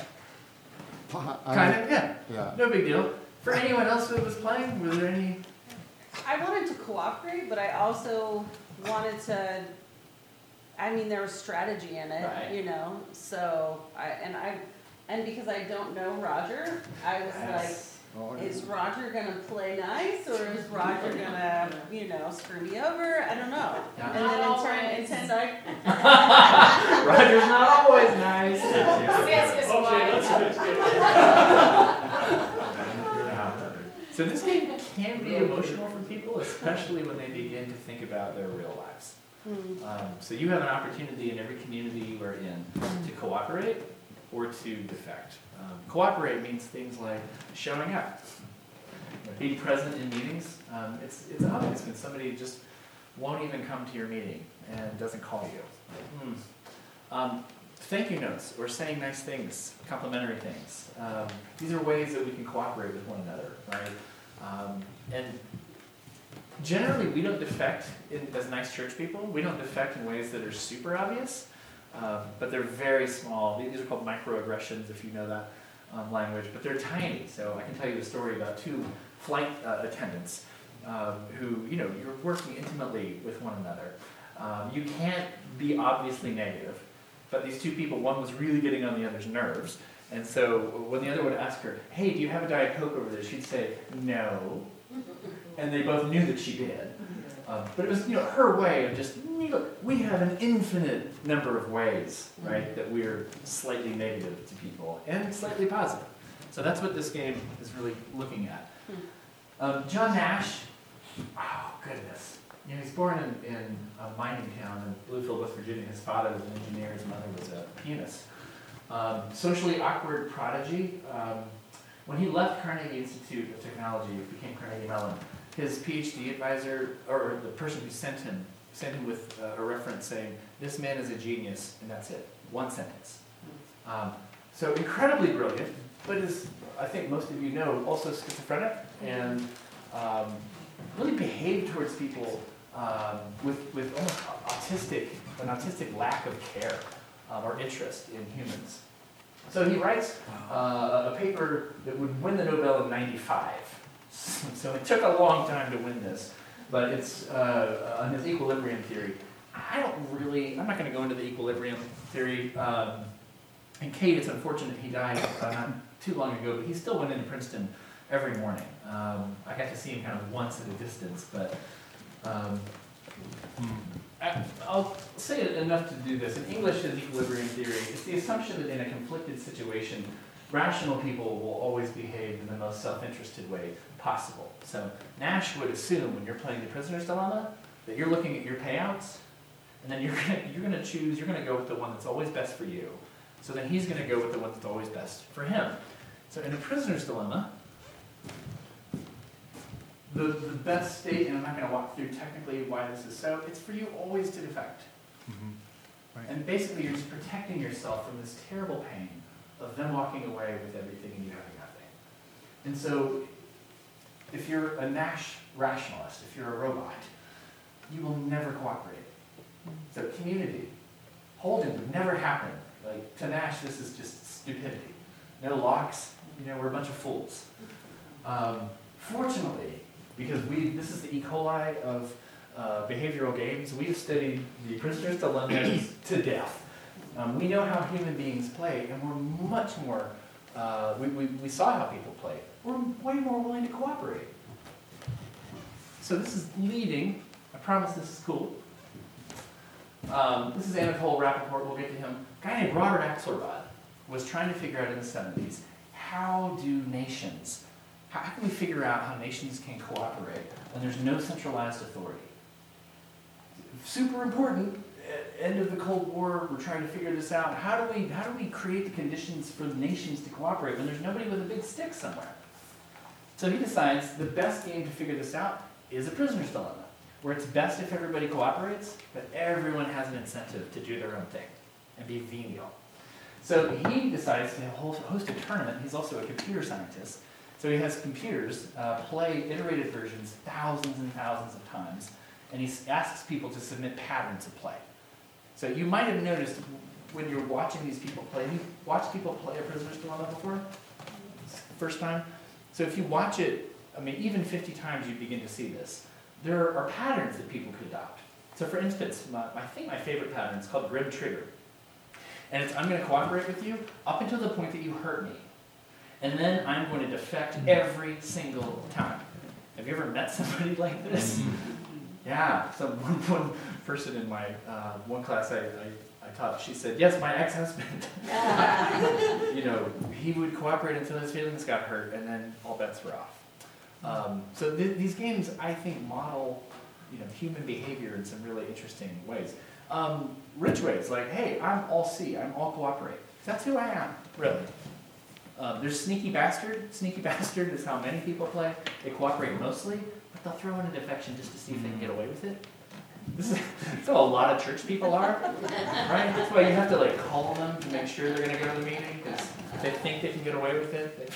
I-
Kind of, yeah.
Yeah.
No big deal. For anyone else that was playing, were there any?
I wanted to cooperate, but I also wanted to, I mean, there was strategy in it,
Right.
you know, so, I, and I, and because I don't know Roger, I was
Oh,
like,
yeah.
is Roger gonna play nice, or is Roger gonna, you know, screw me over? I don't know.
Yeah.
And then in turn, in turn, I,
Roger's not always nice.
Okay, let's finish
So this game can be emotional for people, especially when they begin to think about their real lives.
Hmm.
Um, so you have an opportunity in every community we're in to cooperate or to defect. Um, cooperate means things like showing up, being present in meetings. Um, it's, it's obvious when somebody just won't even come to your meeting and doesn't call you. Hmm. Um, thank you notes or saying nice things, complimentary things. Um, these are ways that we can cooperate with one another, right? Um, and generally, we don't defect in, as nice church people. We don't defect in ways that are super obvious, um, but they're very small. These are called microaggressions, if you know that um, language, but they're tiny. So I can tell you a story about two flight uh, attendants um, who, you know, you're working intimately with one another. Um, you can't be obviously negative, but these two people, one was really getting on the other's nerves, and so when the other would ask her, hey, do you have a Diet Coke over there? She'd say, no. And they both knew that she did. Um, but it was, you know, her way of just, look, we have an infinite number of ways, right, that we're slightly negative to people and slightly positive. So that's what this game is really looking at. Um, John Nash, oh goodness. You know, he's born in, in a mining town in Bluefield, West Virginia. His father was an engineer, his mother was a pianist. Um, socially awkward prodigy. Um, when he left Carnegie Institute of Technology, became Carnegie Mellon, his PhD advisor, or the person who sent him, sent him with uh, a reference saying, this man is a genius, and that's it. One sentence. Um, so incredibly brilliant, but is, I think most of you know, also schizophrenic, and um, really behaved towards people um, with, with almost autistic, an autistic lack of care um, or interest in humans. So he writes uh, a paper that would win the Nobel in ninety-five. So it took a long time to win this, but it's uh, on his equilibrium theory. I don't really, I'm not going to go into the equilibrium theory. Um, and Kate, it's unfortunate he died uh, not too long ago, but he still went into Princeton every morning. Um, I got to see him kind of once at a distance, but um, I, I'll say it enough to do this. In English, in equilibrium theory, it's the assumption that in a conflicted situation, rational people will always behave in the most self-interested way possible. So Nash would assume when you're playing the prisoner's dilemma that you're looking at your payouts, and then you're gonna, you're going to choose, you're going to go with the one that's always best for you. So then he's going to go with the one that's always best for him. So in a prisoner's dilemma, the, the best state, and I'm not going to walk through technically why this is so, it's for you always to defect.
Mm-hmm. Right.
And basically you're just protecting yourself from this terrible pain of them walking away with everything and you having nothing. And so if you're a Nash rationalist, if you're a robot, you will never cooperate. So community. Holden would never happen. Like, to Nash, this is just stupidity. No locks, you know, we're a bunch of fools. Um, fortunately, because we, this is the E. coli of uh, behavioral games, we've studied the prisoner's dilemmas to death. Um, we know how human beings play, and we're much more, uh, we, we, we saw how people play. We're way more willing to cooperate. So this is leading, I promise this is cool. Um, this is Anatole Rappaport, we'll get to him. A guy named Robert Axelrod was trying to figure out in the seventies, how do nations, how, how can we figure out how nations can cooperate when there's no centralized authority? Super important, end of the Cold War, we're trying to figure this out. How do we, how do we create the conditions for the nations to cooperate when there's nobody with a big stick somewhere? So he decides the best game to figure this out is a prisoner's dilemma, where it's best if everybody cooperates, but everyone has an incentive to do their own thing and be venial. So he decides to host a tournament. He's also a computer scientist. So he has computers uh, play iterated versions thousands and thousands of times, and he asks people to submit patterns of play. So you might have noticed when you're watching these people play, you watched people play a prisoner's dilemma before? First time? So if you watch it, I mean, even fifty times you begin to see this. There are patterns that people could adopt. So for instance, my, I think my favorite pattern is called Grim Trigger. And it's, I'm going to cooperate with you up until the point that you hurt me. And then I'm going to defect every single time. Have you ever met somebody like this? Yeah, so one, one person in my, uh, one class I, I, I taught, she said, yes, my ex-husband. You know, he would cooperate until his feelings got hurt, and then all bets were off. Um, so th these games, I think, model, you know, human behavior in some really interesting ways. Um, rich ways, like, hey, I'm all C, I'm all cooperate. That's who I am, really. Um, there's Sneaky Bastard. Sneaky Bastard is how many people play. They cooperate mostly, but they'll throw in a defection just to see if they can get away with it. This is that's how a lot of church people are, right? That's why you have to like call them to make sure they're going to go to the meeting, because they think they can get away with it.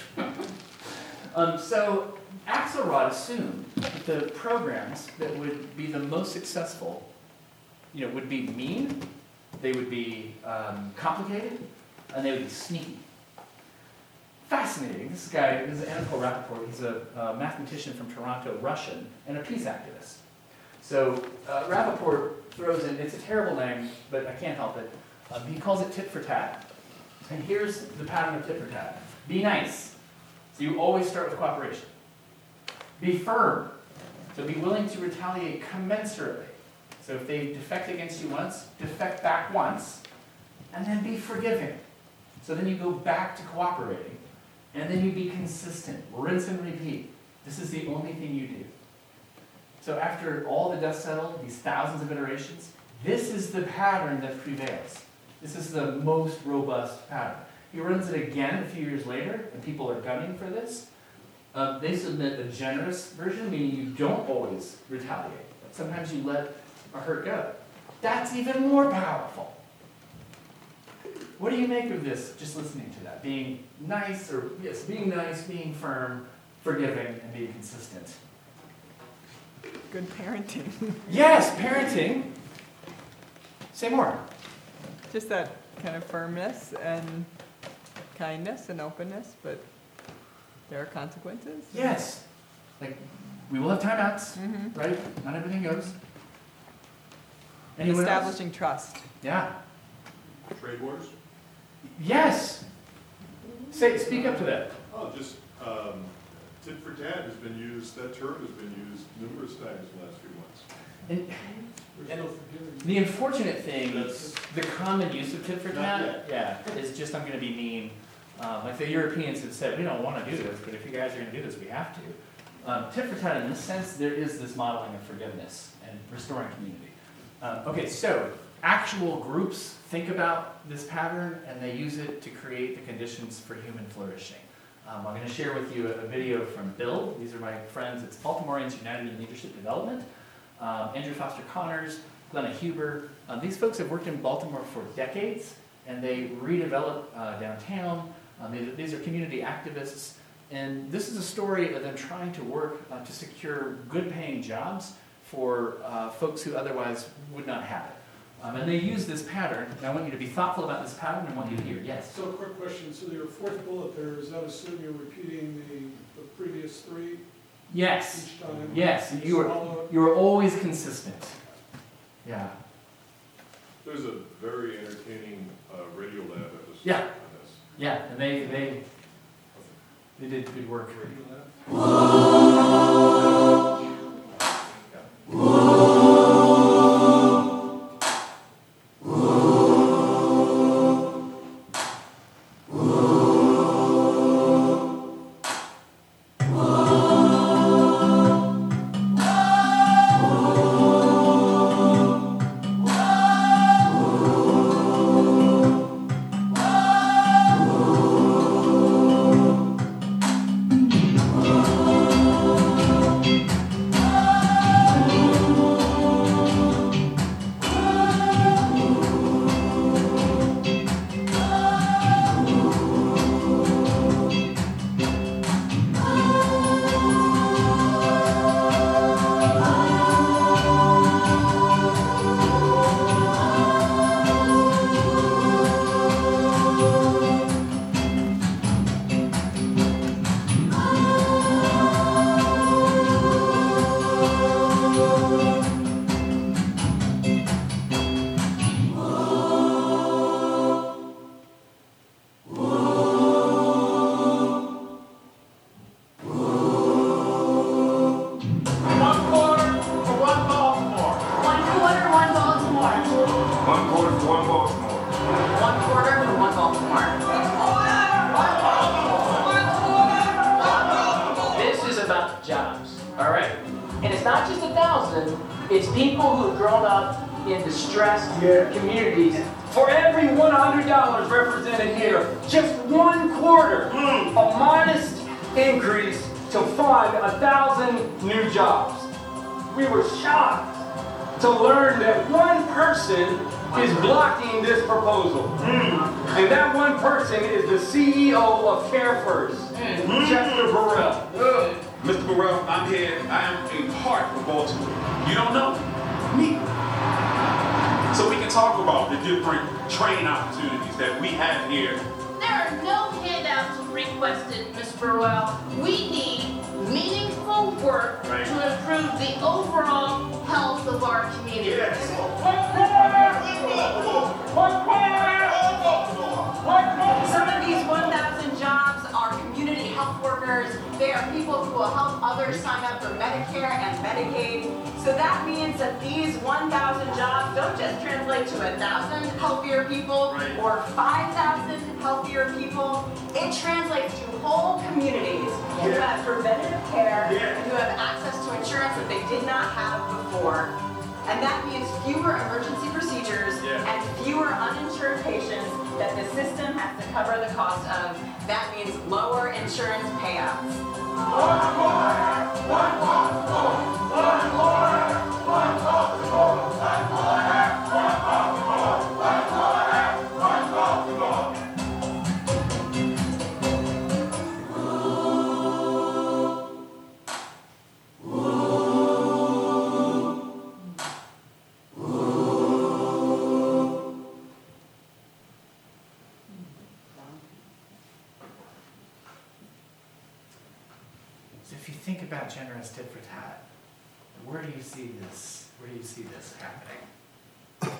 um, so Axelrod assumed that the programs that would be the most successful, you know, would be mean, they would be um, complicated, and they would be sneaky. Fascinating. This guy, this is Anatole Rappaport. He's a uh, mathematician from Toronto, Russian, and a peace activist. So uh, Rappaport throws in, it's a terrible name, but I can't help it. Um, he calls it tit for tat. And here's the pattern of tit for tat. Be nice. So you always start with cooperation. Be firm. So be willing to retaliate commensurately. So if they defect against you once, defect back once, and then be forgiving. So then you go back to cooperating, and then you be consistent. Rinse and repeat. This is the only thing you do. So after all the dust settled, these thousands of iterations, this is the pattern that prevails. This is the most robust pattern. He runs it again a few years later, and people are gunning for this. Uh, they submit a generous version, meaning you don't always retaliate. Sometimes you let a hurt go. That's even more powerful. What do you make of this, just listening to that? Being nice, or yes, being nice, being firm, forgiving, and being consistent.
Good parenting.
Yes, parenting. Say more.
Just that kind of firmness and kindness and openness, but there are consequences.
Yes. Like, we will have timeouts,
Mm-hmm.
right? Not everything goes.
And
Anyone else?
establishing trust.
Yeah.
Trade wars?
Yes. Say, speak up to that.
Oh, just, um, tit for tat has been used, that term has been used numerous times in the last few months.
And,
There's
and
no forgiving.
the unfortunate thing,
That's-
the common use of tit for
Not
tat, yeah, is just I'm going to be mean. Um, like the Europeans have said, we don't want to do this, but if you guys are going to do this, we have to. Um, tit for tat, in this sense, there is this modeling of forgiveness and restoring community. Um, okay, so actual groups think about this pattern and they use it to create the conditions for human flourishing. Um, I'm going to share with you a, a video from BUILD. These are my friends. It's Baltimoreans United in Leadership Development. Um, Andrew Foster Connors, Glenna Huber. Um, these folks have worked in Baltimore for decades, and they redevelop uh, downtown. Um, they, these are community activists, and this is a story of them trying to work uh, to secure good-paying jobs for uh, folks who otherwise would not have it. Um, and they use this pattern, and I want you to be thoughtful about this pattern and want you to hear, yes?
So a quick question, so your fourth bullet there, does that assume you're repeating the, the previous three
Yes,
each time?
yes, you are,
Swallow-
you are always consistent. Yeah.
There's a very entertaining uh, Radio Lab episode
Yeah.
on this.
Yeah, and they, they, they did good work.
Radio Lab?
all right? And it's not just a thousand, it's people who've grown up in distressed communities. For every one hundred dollars represented here, just one quarter, a modest increase to fund a thousand new jobs. We were shocked to learn that one person is blocking this proposal. And that one person is the C E O of Care First, Chester Burrell.
Mister Burrell, I'm here. I am a part of Baltimore. You don't know me. So we can talk about the different training opportunities that we have here.
There are no handouts requested, Miz Burwell. We need meaningful work
Right.
to improve the overall health of our community.
Yes.
Some of these one thousand jobs are community health workers. They are people who will help others sign up for Medicare and Medicaid. So that means that these one thousand jobs don't just translate to one thousand healthier people
Right.
or five thousand healthier people. It translates to whole communities who
Yeah.
have preventative care
Yeah.
and who have access to insurance that they did not have before. And that means fewer emergency procedures
Yeah.
and fewer uninsured patients that the system has to cover the cost of. That means lower insurance payouts.
So if you think about generous tit for tat, where do you see this? Where do you see this happening?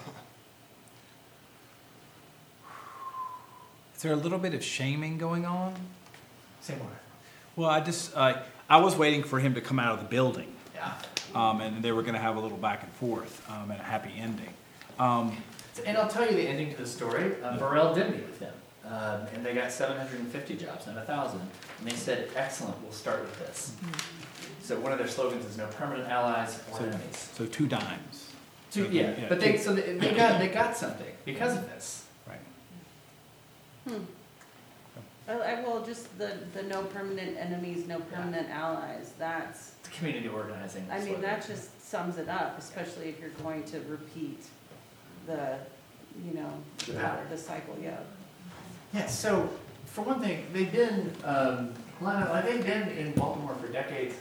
Is there a little bit of shaming going on?
Say more.
Well, I just, uh, I was waiting for him to come out of the building,
Yeah.
um, and they were going to have a little back and forth um, and a happy ending. Um,
And I'll tell you the ending to the story. Uh, Burrell did meet with him, um, and they got seven hundred fifty jobs, not a thousand. And they said, "Excellent, we'll start with this." So one of their slogans is "No permanent allies or
so,
enemies."
so two dimes.
Two,
So,
yeah,
yeah,
but they
two-
so they, they got they got something because of this.
Right.
Hmm. I, I will just the, the no permanent enemies, no permanent allies, that's,
It's community organizing.
I mean,
slogan.
that just sums it up, especially if you're going to repeat the, you know,
The
the,
pattern.
the cycle, yeah.
Yeah, so for one thing, they've been, um, like they've been in Baltimore for decades,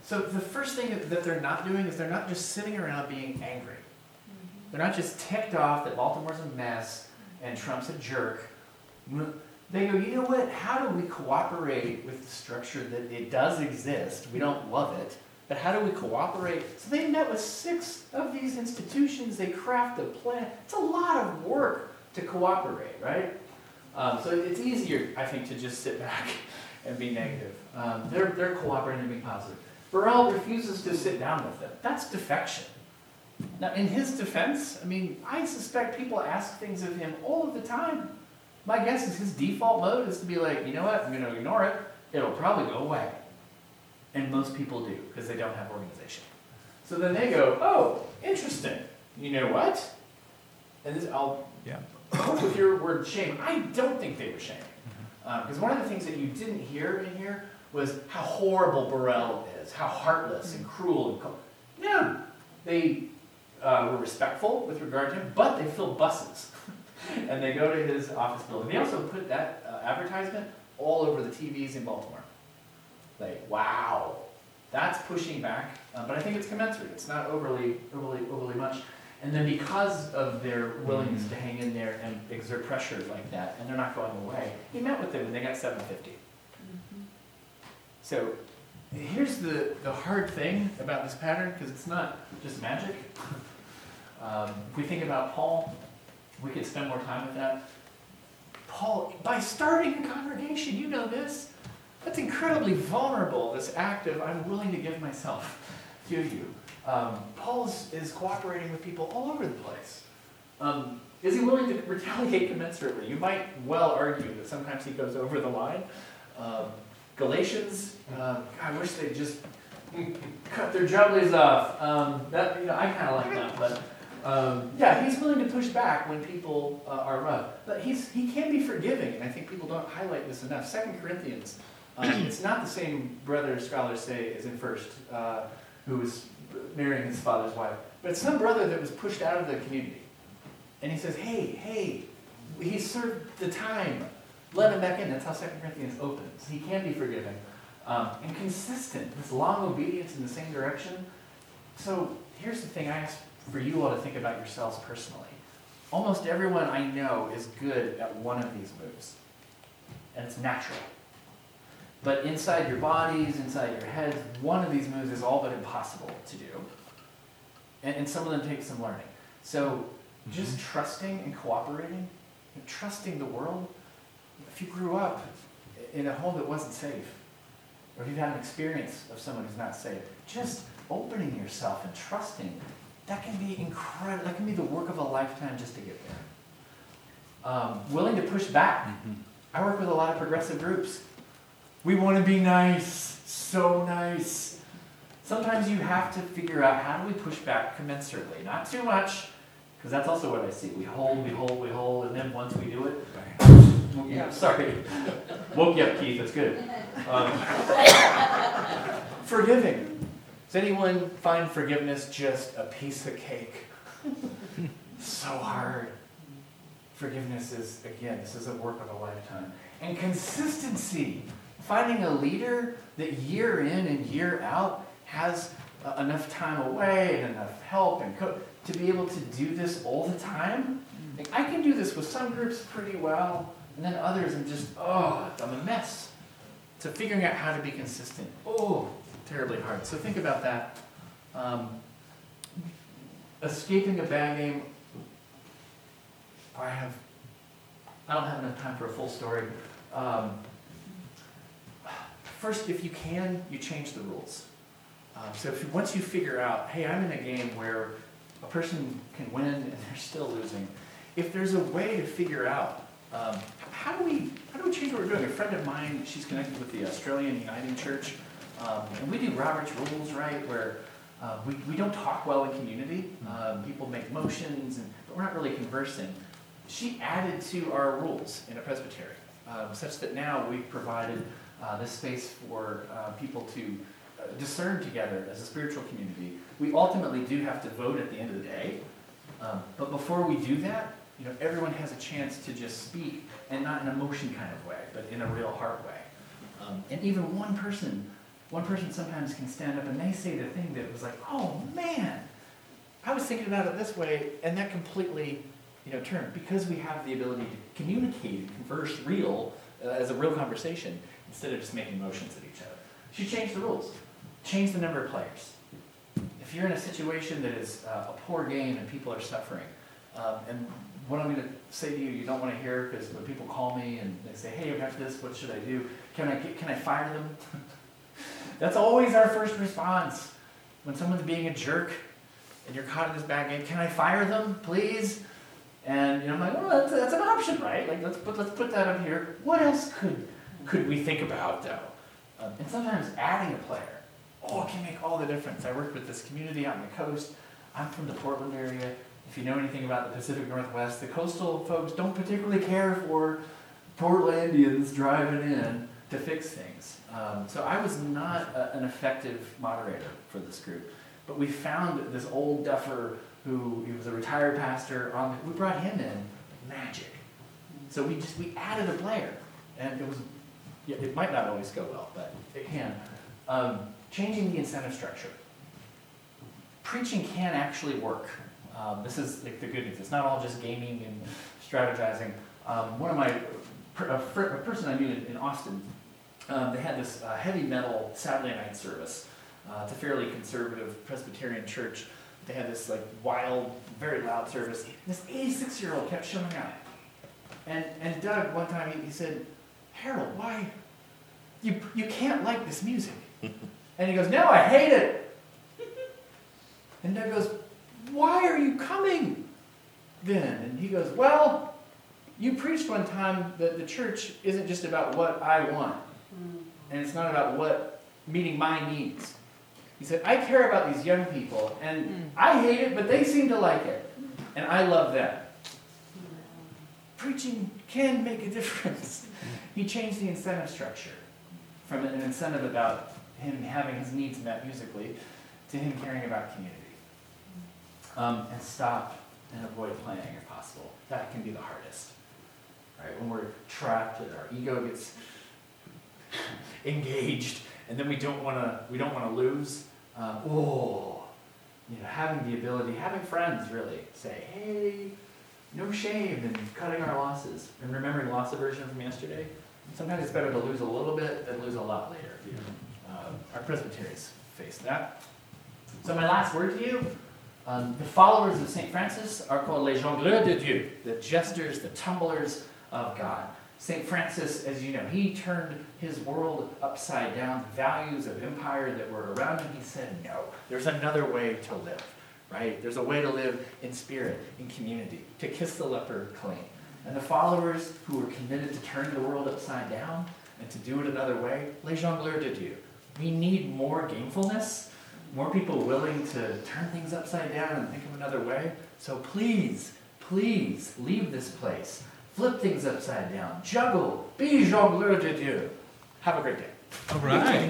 So the first thing that- that they're not doing is they're not just sitting around being angry. They're not just ticked off that Baltimore's a mess and Trump's a jerk. They go, you know what, how do we cooperate with the structure that it does exist? We don't love it, but how do we cooperate? So they met with six of these institutions, they craft a plan. It's a lot of work to cooperate, right? Um, so it's easier, I think, to just sit back and be negative. Um, they're, they're cooperating and being positive. Burrell refuses to sit down with them. That's defection. Now, in his defense, I mean, I suspect people ask things of him all of the time. My guess is his default mode is to be like, you know what, I'm going to ignore it. It'll probably go away. And most people do, because they don't have organization. So then they go, oh, interesting. You know what? And this, I'll
Yeah.
go with your word shame. I don't think they were shaming. Because um, one of the things that you didn't hear in here was how horrible Burrell is, how heartless and cruel and cold. No, they uh, were respectful with regard to him, but they filled buses. And they go to his office building. They also put that uh, advertisement all over the T Vs in Baltimore. Like, wow, that's pushing back. Uh, but I think it's commensurate. It's not overly, overly, overly much. And then because of their willingness mm-hmm. to hang in there and exert pressure like that, and they're not going away, he met with them and they got seven fifty. Mm-hmm. So here's the, the hard thing about this pattern, because it's not just magic. Um, if we think about Paul, we could spend more time with that. Paul, by starting a congregation, you know this, that's incredibly vulnerable, this act of I'm willing to give myself to you. Um, Paul is, is cooperating with people all over the place. Um, is he willing to retaliate commensurately? You might well argue that sometimes he goes over the line. Um, Galatians, um, I wish they'd just cut their jugglies off. Um, that, you know, I kind of like that, but um, yeah, he's willing to push back when people uh, are rough. But he's he can be forgiving, and I think people don't highlight this enough. Second Corinthians, um, it's not the same brother scholars say as in First, uh, who was marrying his father's wife, but it's some brother that was pushed out of the community. And he says, hey, hey, he served the time. Let him back in. That's how Second Corinthians opens. He can be forgiving. Um, and consistent. This long obedience in the same direction. So here's the thing I ask for you all to think about yourselves personally. Almost everyone I know is good at one of these moves. And it's natural. But inside your bodies, inside your heads, one of these moves is all but impossible to do. And, and some of them take some learning. So just mm-hmm. trusting and cooperating, and trusting the world. If you grew up in a home that wasn't safe, or if you've had an experience of someone who's not safe, just opening yourself and trusting, that can be incredible. That can be the work of a lifetime just to get there. Um, willing to push back. Mm-hmm. I work with a lot of progressive groups. We want to be nice, so nice. Sometimes you have to figure out how do we push back commensurately. Not too much, because that's also what I see. We hold, we hold, we hold, and then once we do it, yeah, sorry. Woke you up, Keith, that's good. Um, forgiving. Does anyone find forgiveness just a piece of cake? So hard. Forgiveness is, again, this is a work of a lifetime. And consistency. Finding a leader that year in and year out has uh, enough time away and enough help and co- to be able to do this all the time. Like, I can do this with some groups pretty well, and then others I'm just, oh, I'm a mess. So figuring out how to be consistent, oh, terribly hard. So think about that. Um, escaping a bad game. I have, I don't have enough time for a full story. Um, First, if you can, you change the rules. Um, so if you, once you figure out, hey, I'm in a game where a person can win and they're still losing, if there's a way to figure out um, how do we how do we change what we're doing? A friend of mine, she's connected with the Australian Uniting Church, um, and we do Robert's Rules, right, where uh, we, we don't talk well in community. Um, people make motions, and, but we're not really conversing. She added to our rules in a presbytery, um, such that now we've provided Uh, this space for uh, people to uh, discern together as a spiritual community. We ultimately do have to vote at the end of the day, um, but before we do that, you know, everyone has a chance to just speak, and not in a motion kind of way, but in a real heart way. Um, and even one person one person sometimes can stand up and they say the thing that was like, oh man, I was thinking about it this way, and that completely, you know, turned, because we have the ability to communicate and converse real, uh, as a real conversation, instead of just making motions at each other. She changed the rules, changed the number of players. If you're in a situation that is uh, a poor game and people are suffering, um, and what I'm going to say to you, you don't want to hear, because when people call me and they say, hey, I got this, what should I do? Can I, get, can I fire them? That's always our first response. When someone's being a jerk and you're caught in this bad game, can I fire them, please? And you know, I'm like, well, that's, that's an option, right? Like, let's put, let's put that up here. What else could, could we think about, though? Um, and sometimes adding a player, oh, it can make all the difference. I work with this community out on the coast. I'm from the Portland area. If you know anything about the Pacific Northwest, the coastal folks don't particularly care for Portlandians driving in to fix things. Um, so I was not a, an effective moderator for this group. But we found this old duffer who, he was a retired pastor, on, we brought him in, magic. So we just, we added a player. And it was, yeah, it might not always go well, but it can. Um, changing the incentive structure. Preaching can actually work. Um, this is like the good news. It's not all just gaming and strategizing. Um, one of my, a, fr a person I knew in, in Austin, um, they had this uh, heavy metal Saturday night service. Uh, it's a fairly conservative Presbyterian church. They had this like wild, very loud service. And this eighty-six-year-old kept showing up. And and Doug, one time, he, he said, Harold, why? You, you can't like this music. And he goes, no, I hate it. And Doug goes, why are you coming then? And he goes, well, you preached one time that the church isn't just about what I want. And it's not about what meeting my needs. He said, I care about these young people, and mm. I hate it, but they seem to like it. And I love that. Preaching can make a difference. He changed the incentive structure from an incentive about him having his needs met musically to him caring about community. Um, and stop and avoid playing if possible. That can be the hardest. Right? When we're trapped and our ego gets engaged, and then we don't want to we don't want to lose. Um, oh, you know, having the ability, having friends really say, hey, no shame in cutting our losses and remembering loss aversion from yesterday. Sometimes it's better to lose a little bit than lose a lot later. Uh, our Presbyterians face that. So my last word to you. Um, the followers of Saint Francis are called les jongleurs de Dieu, the jesters, the tumblers of God. Saint Francis, as you know, he turned his world upside down. The values of empire that were around him, he said, no, there's another way to live, right? There's a way to live in spirit, in community, to kiss the leper clean. And the followers who were committed to turn the world upside down and to do it another way, les jongleurs de Dieu. We need more gamefulness, more people willing to turn things upside down and think of another way. So please, please leave this place. Flip things upside down. Juggle. Be jongleur de Dieu. Have a great day.
All right.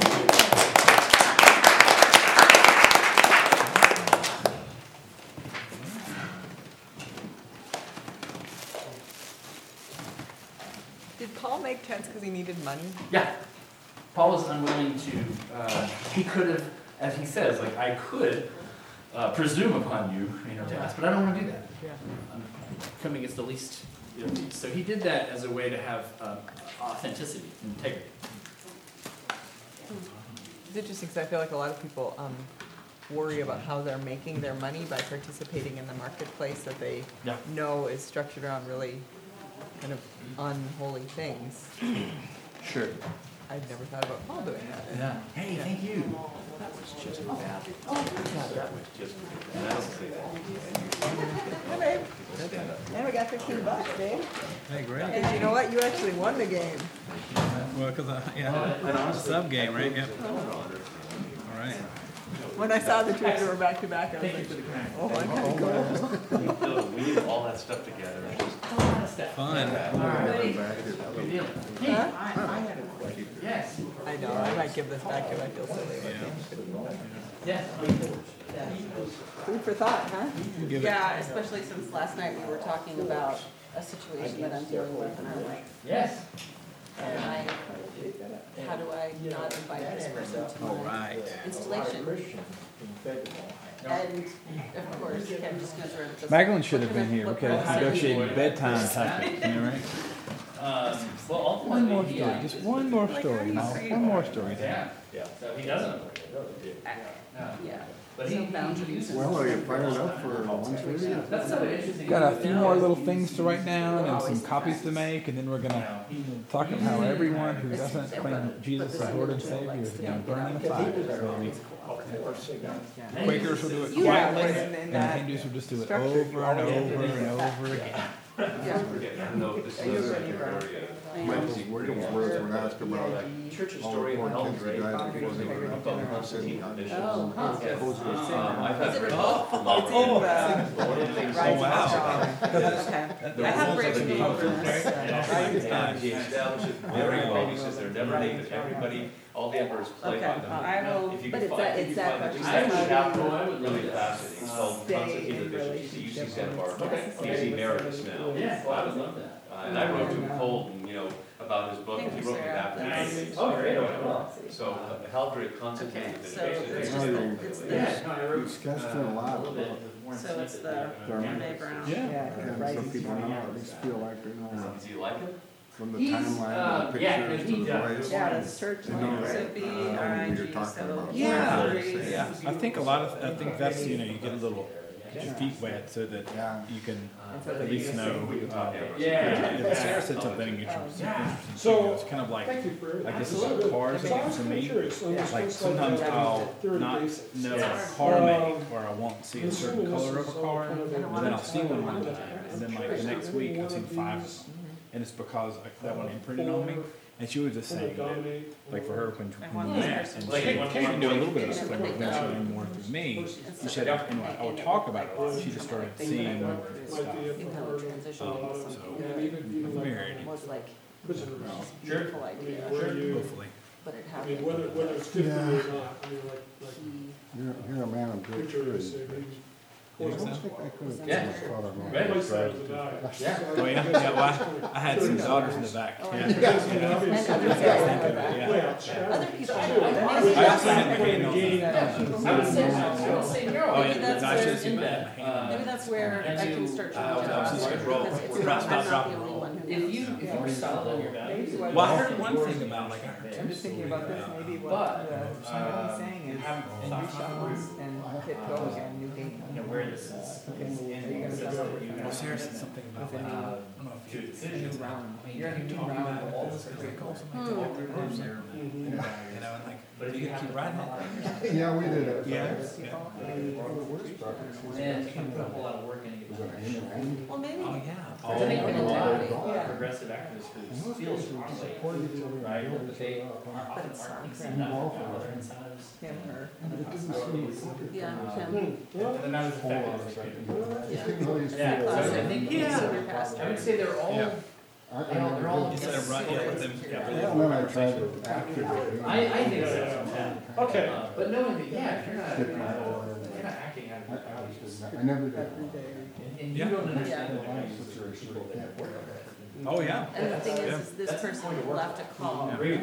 Did Paul make tents because he needed money?
Yeah. Paul was unwilling to, uh, he could have, as he says, like, I could uh, presume upon you, you know, to ask, but I don't want to do that.
Yeah.
I'm coming as the least, you know, least. So he did that as a way to have um, authenticity, integrity.
It's interesting because I feel like a lot of people um, worry about how they're making their money by participating in the marketplace that they
Yeah.
know is structured around really kind of unholy things.
Sure.
I've never thought about Paul doing that.
Yeah. Hey,
Yeah.
thank you.
That was just bad.
Oh, good job.
That was just bad. I don't say
Hey, babe. And we got fifteen bucks, babe.
Hey, great.
And you know what? You actually won the game.
Well, because I, yeah, sub game, right? Yep. All right.
When I saw the two of them were back to back, I was like, oh, I'm kind of cool.
that. We need all that stuff together. It's just
Fun.
Good deal. Hey.
Huh?
I had a question.
Yes.
I know, I might give this back to him. I feel silly. but-
Yeah.
Food for thought, huh?
Give it.
Yeah, especially since last night we were talking about a situation that I'm dealing with, and I'm like,
Yes.
And I, how do I not invite this person to
All
my
right.
installation? And of course, Ken just goes around. and says,
Magdalene should
"What
have
can
been
I-
here
what can I
because
send you?"
negotiating bedtime tactics, you know, right?
Um, well, ultimately.
One more
he-
story, just one more
Like,
story,
are you
Mo.
free?
One more story.
Yeah, yeah, so he doesn't.
Yeah.
But he,
Some
he,
boundaries.
Well, are you fired up for one thirty?
that's so interesting.
Got a few more little things to write down and some copies to make, and then we're gonna talk about how everyone who doesn't claim Jesus as Lord and Savior is gonna burn in the fire. So, Quakers will do it
Yeah,
quietly,
in- in
and the
that
Hindus will just do it
structure,
over
you
and
always have
over
to
and
do
over again.
No, this
Are you
is
ready, Brian?
Michael Williams words when asked about
Church
all the
historian
poor
Helen
kids
Gray
who died before they were
about the Constantine conditions.
Oh, huh.
Um, I've had
Is it
very
a
long
It's in the
but one of the things.
Rising
wow.
Star.
Okay. I have breaking
He
progress.
establishes very well, he says they're never named, everybody, all the emperors played
Okay,
by them.
I will,
If you
But
can
it's
find,
that-
if you
it's that
find at least
question
that
of
chapter,
how do you
really fascinating, it's called
stay
Constantine
in
the Bishop, U C Santa Barbara,
relationship
he's emeritus now.
Yeah, well, I would love that.
Uh, and I wrote to him cold, and, you know, about his book,
Thank
he
you,
wrote me
Sarah.
back.
That's-
Oh, great, well. So, uh, Haldreick, Constantine
Okay,
the
so
Bishop.
it's just the, it's the,
Yeah, no, I wrote.
You sketched it a
uh,
lot.
little bit more
so it's the
incentive.
Monday Brown.
Yeah.
Yeah, I think
And some
Rising
people
Star.
now at least feel like they know
Does he like it?
from the
He's,
timeline,
uh,
the
yeah,
pictures
he
to the
does.
voice.
Yeah, that's church.
They know
right?
So B
uh,
R I
what
G,
you're talking
so.
about.
Yeah,
Boundaries.
yeah. I think a lot of, I think that's, you know, you get a little, get your feet wet so that
Yeah.
you can
And so
at
they
least
use
know.
it.
uh,
Yeah.
yeah, Sarah said something interesting,
Yeah.
interesting.
So,
It's kind of like,
Thank you for everything.
like this
So
is
good.
cars
So I
and
was
for
kinda
me,
curious on this
like
one,
sometimes
like,
I'll
thirty
not
basics.
know
Yes.
a car
Um,
make, or I won't see a
I'm
certain
assuming this
color of
is
a
all
car,
kind of
and
a-
then I'll see one one
I'm
time, and then like the next week I'll see five of them. And it's because like, that one imprinted on me, and she was just saying that, like for her, when
I
when
want
we
this
met,
person
and
to-
she
Like,
she can do a little bit of
Yeah,
stuff,
but
but
they
when she
don't.
learned more through me,
It's
she said, you know, I would talk about it, she just started seeing more of this stuff.
Might be a
Even though
preferred,
it transitioned
uh,
into something
and even, even like,
Married.
was like
prisoners.
a beautiful idea,
Where you,
Hopefully.
but it
I mean,
happened.
whether, whether it's fifty or
Yeah.
not, I mean, like, like,
He
You're, you're a man of great
picture
courage.
is, I mean,
I don't think I could have
Yeah.
just thought of
my
Right.
side of the die.
Yeah.
Oh, yeah, yeah, well, I I had some daughters in the back,
Oh,
yeah.
and
Yeah.
others
Yeah.
are
Yeah.
Other people.
I also had my hand on
Game.
that.
I would say, I would say you're.
Oh,
Maybe
yeah,
that's
no, I
where-
should have seen that.
Maybe that's where I can start to reach out,
Uh,
because it's not, I'm not the only one who
If
knows.
you, if you're solid on your values.
Well, I heard one thing about like, I heard
I'm just thinking about this, maybe what
But,
the, somebody's
um,
saying is,
haven't
and
thought
you shut
through,
once and hit go again, new game.
You know, where this is, is in the system that you
well,
have.
Sarah said something about
With
like,
a
I
new-
don't know if
To
you.
decisions.
round.
I mean,
You're in a
you
new
talk
round
about
of
all
all
this
this
great goals.
I told her there's there, you know, and like,
But if
do
you
you
have
keep
to
riding
put a lot of-
it?
Yeah, we did it.
Yeah.
One of the worst projects is-
Then you can put a whole lot of work in it.
was it Hindu?
Well, maybe.
Oh, yeah.
I think when
Oh,
the
Yeah.
progressive activists who feel strongly, right, that they are often
it's
aren't
not
enough for other incentives.
Him, her.
But it didn't seem-
Yeah,
Um,
Tim.
And they're not as effective as they could be.
it didn't really feel-
Yeah, so I think,
Yeah.
Senior pastor.
I would say they're all,
Yeah.
I- I
they all, they're all.
never did.
Instead of run, yeah, let them, yeah,
And
let
then
them.
I tried to activate.
I, I think so, yeah.
Okay.
Uh, But knowing that, yeah, if you're not, uh,
Skip
if
my
you're
door.
not acting out of your values,
I never did.
Every day.
and, and you
Yeah.
don't understand the values of the people that work with.
Oh, yeah.
And the thing
Yeah.
is, is this
That's the
person
point of work.
left a call.
Agreed.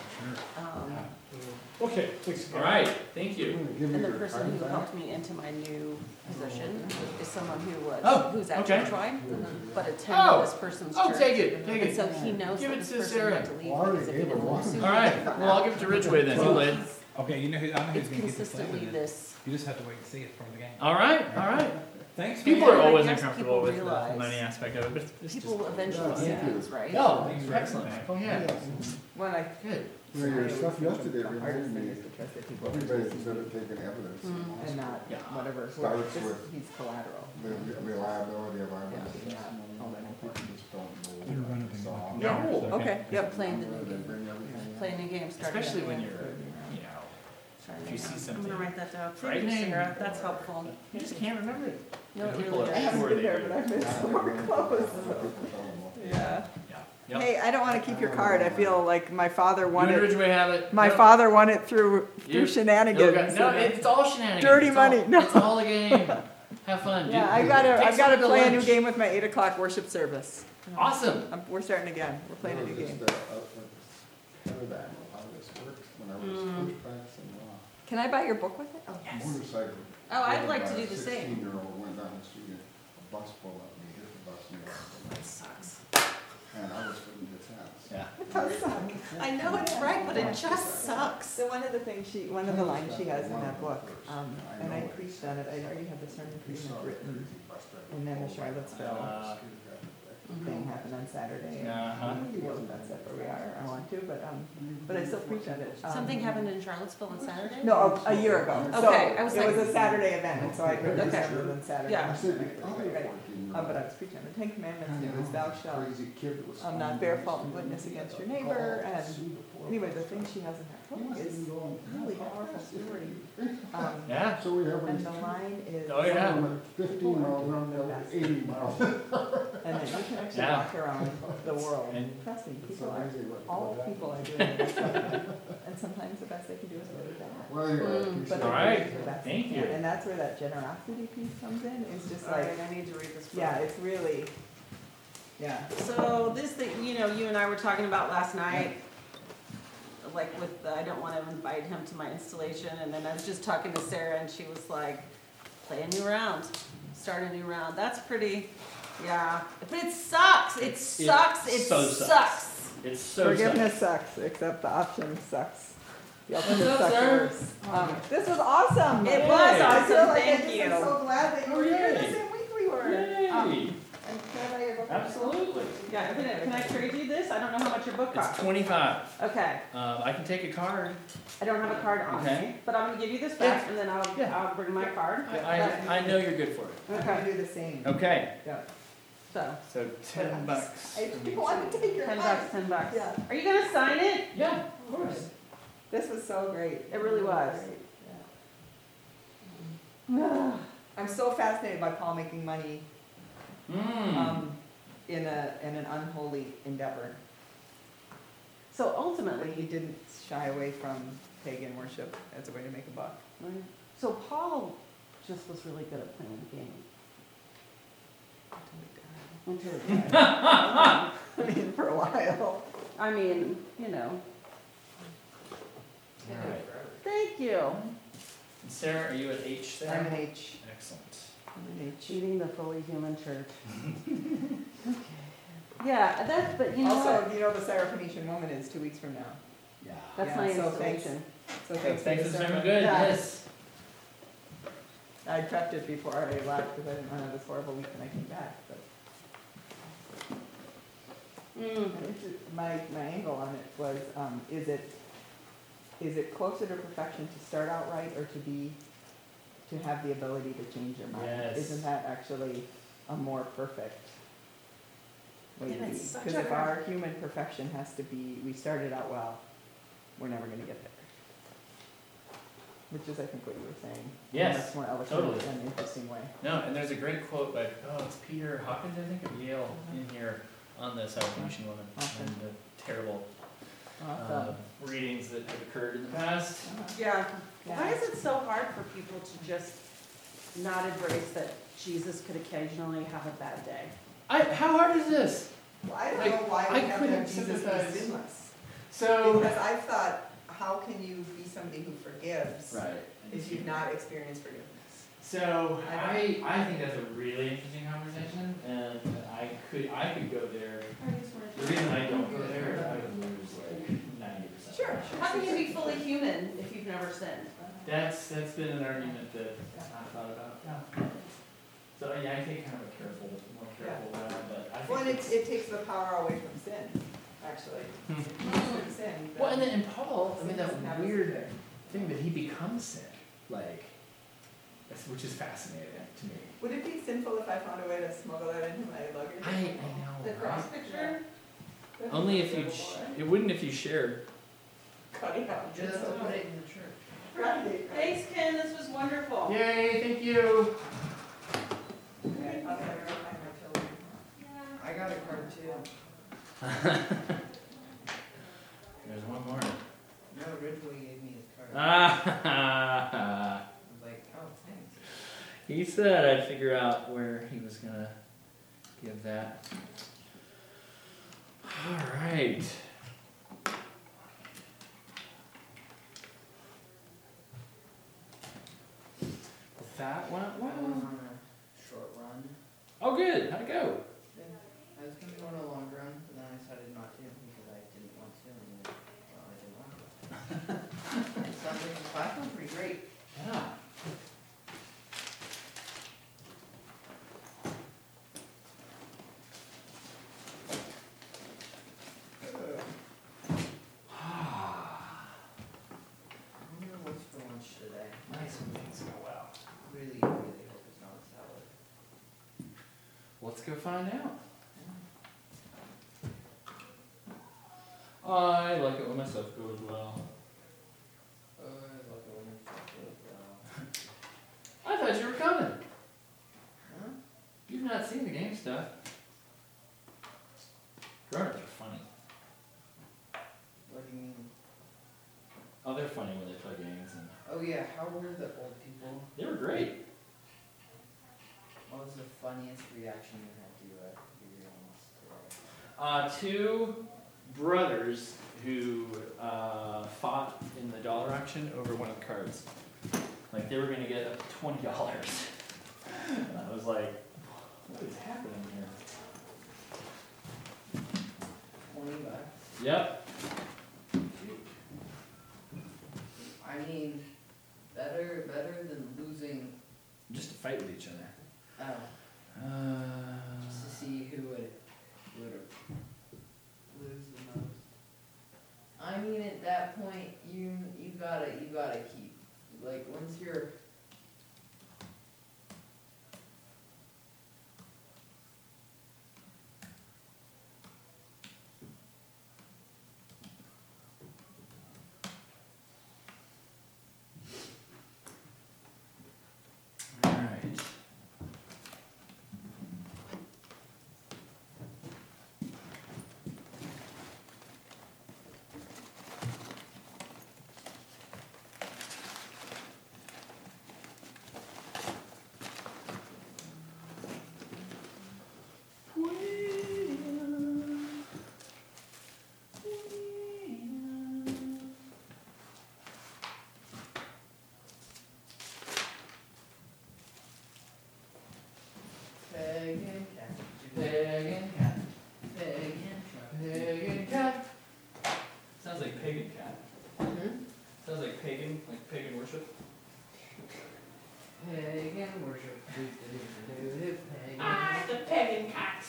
Um,
Okay, thanks.
All right, thank you.
Give me
And the
your
person
card
who
back.
helped me into my new position is someone who was,
Oh,
who's actually
okay.
tried, but
Oh,
attended this person's church.
Oh, take it, take
And
it.
so he knows
Give
that
it
this
to
person
Sarah.
had to leave
Well, I already
because if he
gave her
didn't
one.
sue
All
me,
right,
he found
well, I'll
out.
give it to Ridgeway then, too late.
Okay, you know who, I know who's
It's
gonna get the
consistently
plan.
this,
You just have to wait and see it from the game.
All right, all right.
Thanks.
People
man.
are
I
always
guess
uncomfortable
people
with the
realize-
money aspect of it, but it's just.
people eventually see things, right?
Oh, excellent. Oh, yeah.
When I.
Good.
You know, your stuff yesterday
The hardest
reminded
thing
me,
is to trust that people.
everybody's good at taking evidence.
Mm.
And not
Yeah.
whatever,
Starts
this-
with-
he's collateral.
The reliability of our.
Yeah, not all that
People just don't know.
You're running things
So-
No.
Okay, yep.
Playing the new
They
game,
bring everything.
playing the game, starting.
Especially when
again.
you're, you know,
Starting
if you see
again. I'm
something
gonna write that down. Thank you,
frightening,
Sarah, that's helpful.
you just can't remember it.
No, it
People
really
are
I
is.
haven't
sure
been
they
there,
do.
but I've been
Yeah.
somewhere close. Yeah.
Yep.
Hey, I don't wanna keep your card. I feel like my father won
You and
it.
Ridgeway have it.
My
No,
father won it through,
You-
through
you
shenanigans.
got- No,
and-
it's all shenanigans.
Dirty
It's all-
money, no.
It's all a game. have fun. Do-
Yeah, I gotta,
take
I've gotta
some to
play a new
lunch.
game with my eight o'clock worship service.
Awesome.
I'm- We're starting again. We're playing a new
Just,
game.
uh, uh, paradigm of how this works when I was
Mm.
first practicing law.
Can I buy your book with it? Oh,
Motorcycle.
Oh, I'd like to
About
do
a
the same.
Sixteen-year-old went down the street, a bus pulled up, and he hit the bus and he
That
was-
sucks.
and I was putting his hands.
Yeah.
It does suck.
I know it's right, but it just sucks.
So one of the things she, one of the lines she has in that book, um, and I preached on it, I already have the sermon pretty much written, and then the Charlottesville
Uh,
thing happened on Saturday.
Uh-huh.
That's it, where we are, I want to, but, um, but I still preach on it. Um,
Something happened in Charlottesville on Saturday?
No, a, a year ago.
Okay, I was
So, it was
like-
a Saturday event, and so I written the
Okay.
sermon on Saturday.
Yeah.
I said, "Oh,
Right. Um, but I was preaching on the Ten Commandments, and it was thou shalt
Crazy kid that was
um, not bear false witness against your neighbor, and anyway, the thing she has in that book is really powerful story. Um,
Yeah.
So we have.
and the line is.
Oh, yeah.
Fifteen miles an hour, eighty miles.
And then you can actually
Yeah.
walk around the world.
And-
Trust me, people are, all people are doing the best they can. And sometimes the best they can do is really bad.
Well, anyway, I
Mm.
appreciate
But
it.
All right.
they're doing the best they
Thank
can.
you.
And that's where that generosity piece comes in, it's just
All right,
like,
I need to read this book.
yeah, it's really, yeah.
So this thing, you know, you and I were talking about last night, like with, the, I don't want to invite him to my installation, and then I was just talking to Sarah, and she was like, play a new round, start a new round. That's pretty, yeah, but it sucks. It sucks. It
so
sucks.
sucks. It's so
Forgiveness sucks, except the option sucks. The option
What's up,
sucks
sir?
worse. Um, this was awesome.
It
was
I feel
awesome.
like
Thank
I just
you.
am so glad that you were here the
Yay.
same week we were.
Yay.
Um, and can I buy your book?
Absolutely.
Yeah, can I, can I trade you this? I don't know how much your book
It's
costs.
twenty-five.
Okay,
Um, I can take a card.
I don't have a card on
Okay.
me, but I'm gonna give you this back, and then I'll,
Yeah.
I'll bring my card.
I, I, I know you're good for it.
I'm gonna do the same.
Okay.
Yeah.
So,
So ten bucks.
I do want to take your
ten
advice.
bucks, ten bucks.
Yeah.
Are you gonna sign it?
Yeah, of course.
This was so great.
It really was.
Yeah. I'm so fascinated by Paul making money
Mm.
um, in a in an unholy endeavor.
So
But
ultimately,
he didn't shy away from pagan worship as a way to make a buck.
so Paul just was really good at playing the game. Until he died.
I mean, for a while.
I mean, you know.
All right.
Thank you.
And Sarah, are you at H there?
I'm an H.
Excellent.
I'm an H.
Eating the fully human church. Okay. Yeah, that's, but you know
Also,
what?
you know the Syrophoenician woman is two weeks from now.
Yeah.
That's
Yeah,
my
so thanks.
installation.
So
So
thanks,
thanks
for
for
the
the sermon.
sermon.
Good.
Yeah.
Yes.
I prepped it before I left because I didn't want to have this horrible week when I came back. But
Mm.
my my angle on it was, um, is it is it closer to perfection to start out right or to be to have the ability to change your mind?
Yes.
Isn't that actually a more perfect way
And
to be?
it's such
Because
a
if
hard-
our human perfection has to be, we started out well, we're never going to get there. Which is, I think, what you were saying.
Yes,
In a much more eloquent
totally.
and interesting way.
No, and there's a great quote by, oh, it's Peter Hawkins, I think, of Yale, in here on the Syrophoenician woman
Awesome.
and the terrible uh,
Awesome.
readings that have occurred in the past.
Yeah.
Yeah.
Why is it so hard for people to just not embrace that Jesus could occasionally have a bad day?
I, how hard is this?
Well, I don't
Like,
know why
I
we have to
couldn't
have Jesus be
sympathize.
sinless.
So,
Because I've thought, how can you be somebody who forgives
right.
if you've not experienced forgiveness?
So I, I think that's a really interesting conversation, and I could I could go there. The reason I don't go there is I would lose like ninety percent.
Sure. How can you be fully human if you've never sinned?
That's that's been an argument that I've thought about. So yeah, I take kind of a careful, more careful route, but I think.
Well, and it,
it's-
it takes the power away from sin, actually.
Hmm.
If you sin, then
Well, and then and Paul, I mean,
sin doesn't
that
have us
weird
there.
thing that he becomes sin, like, that's, which is fascinating to me.
Would it be sinful if I found a way to smuggle that into my luggage?
I, I know.
The
right?
cross picture?
Only if you, sh- it wouldn't if you shared.
Cutting out.
Just
so-
put it in the church.
Right, right.
Thanks, Ken. This was wonderful.
Yay, thank you.
Okay, I'll never find my children.
I got a card too.
There's one more.
No, Ridgway gave me his card.
Ah,
I was like, oh, thanks.
He said I'd figure out where he was gonna give that. All right. That went
I was
well.
on a short run.
Oh, good. How'd it go?
Yeah, I was gonna go on a long run, but then I decided not to because I didn't want to, and well, I didn't want to. It sounds like the class went pretty great.
Yeah.
I wonder what's for lunch today.
Nice when things go well.
Really, really hope it's not a salad.
Let's go find out. I like it when my stuff goes well.
Oh, I love it when it's good, well.
I thought you were coming.
Huh?
You've not seen the game stuff. Grown-ups are funny.
What do you mean?
Oh, they're funny when they play games, and
Oh yeah, how were the old people?
they were great.
What was the funniest reaction you had to uh, your games today?
Uh, two brothers who uh, fought in the dollar auction over one of the cards. Like they were gonna get up to twenty dollars. And I was like, what is happening here?
Twenty bucks?
Yep.
I mean, better, better than losing,
Just to fight with each other.
oh,
Uh,
just to see who would, who would lose the most. I mean, at that point, you, you gotta, you gotta keep, like, once you're,
all right.
pagan cat,
Pagan cat.
pagan cat.
Pagan cat. Sounds like pagan cat.
Hmm?
Sounds like pagan, like pagan worship.
Pagan worship. Do, do, do, do, do, pagan.
Ah, the pagan cat.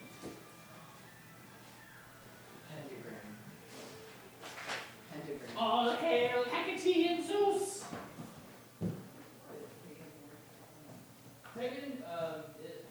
Pentagram. Pentagram.
All hail Hecate and Zeus. Pagan, uh, it,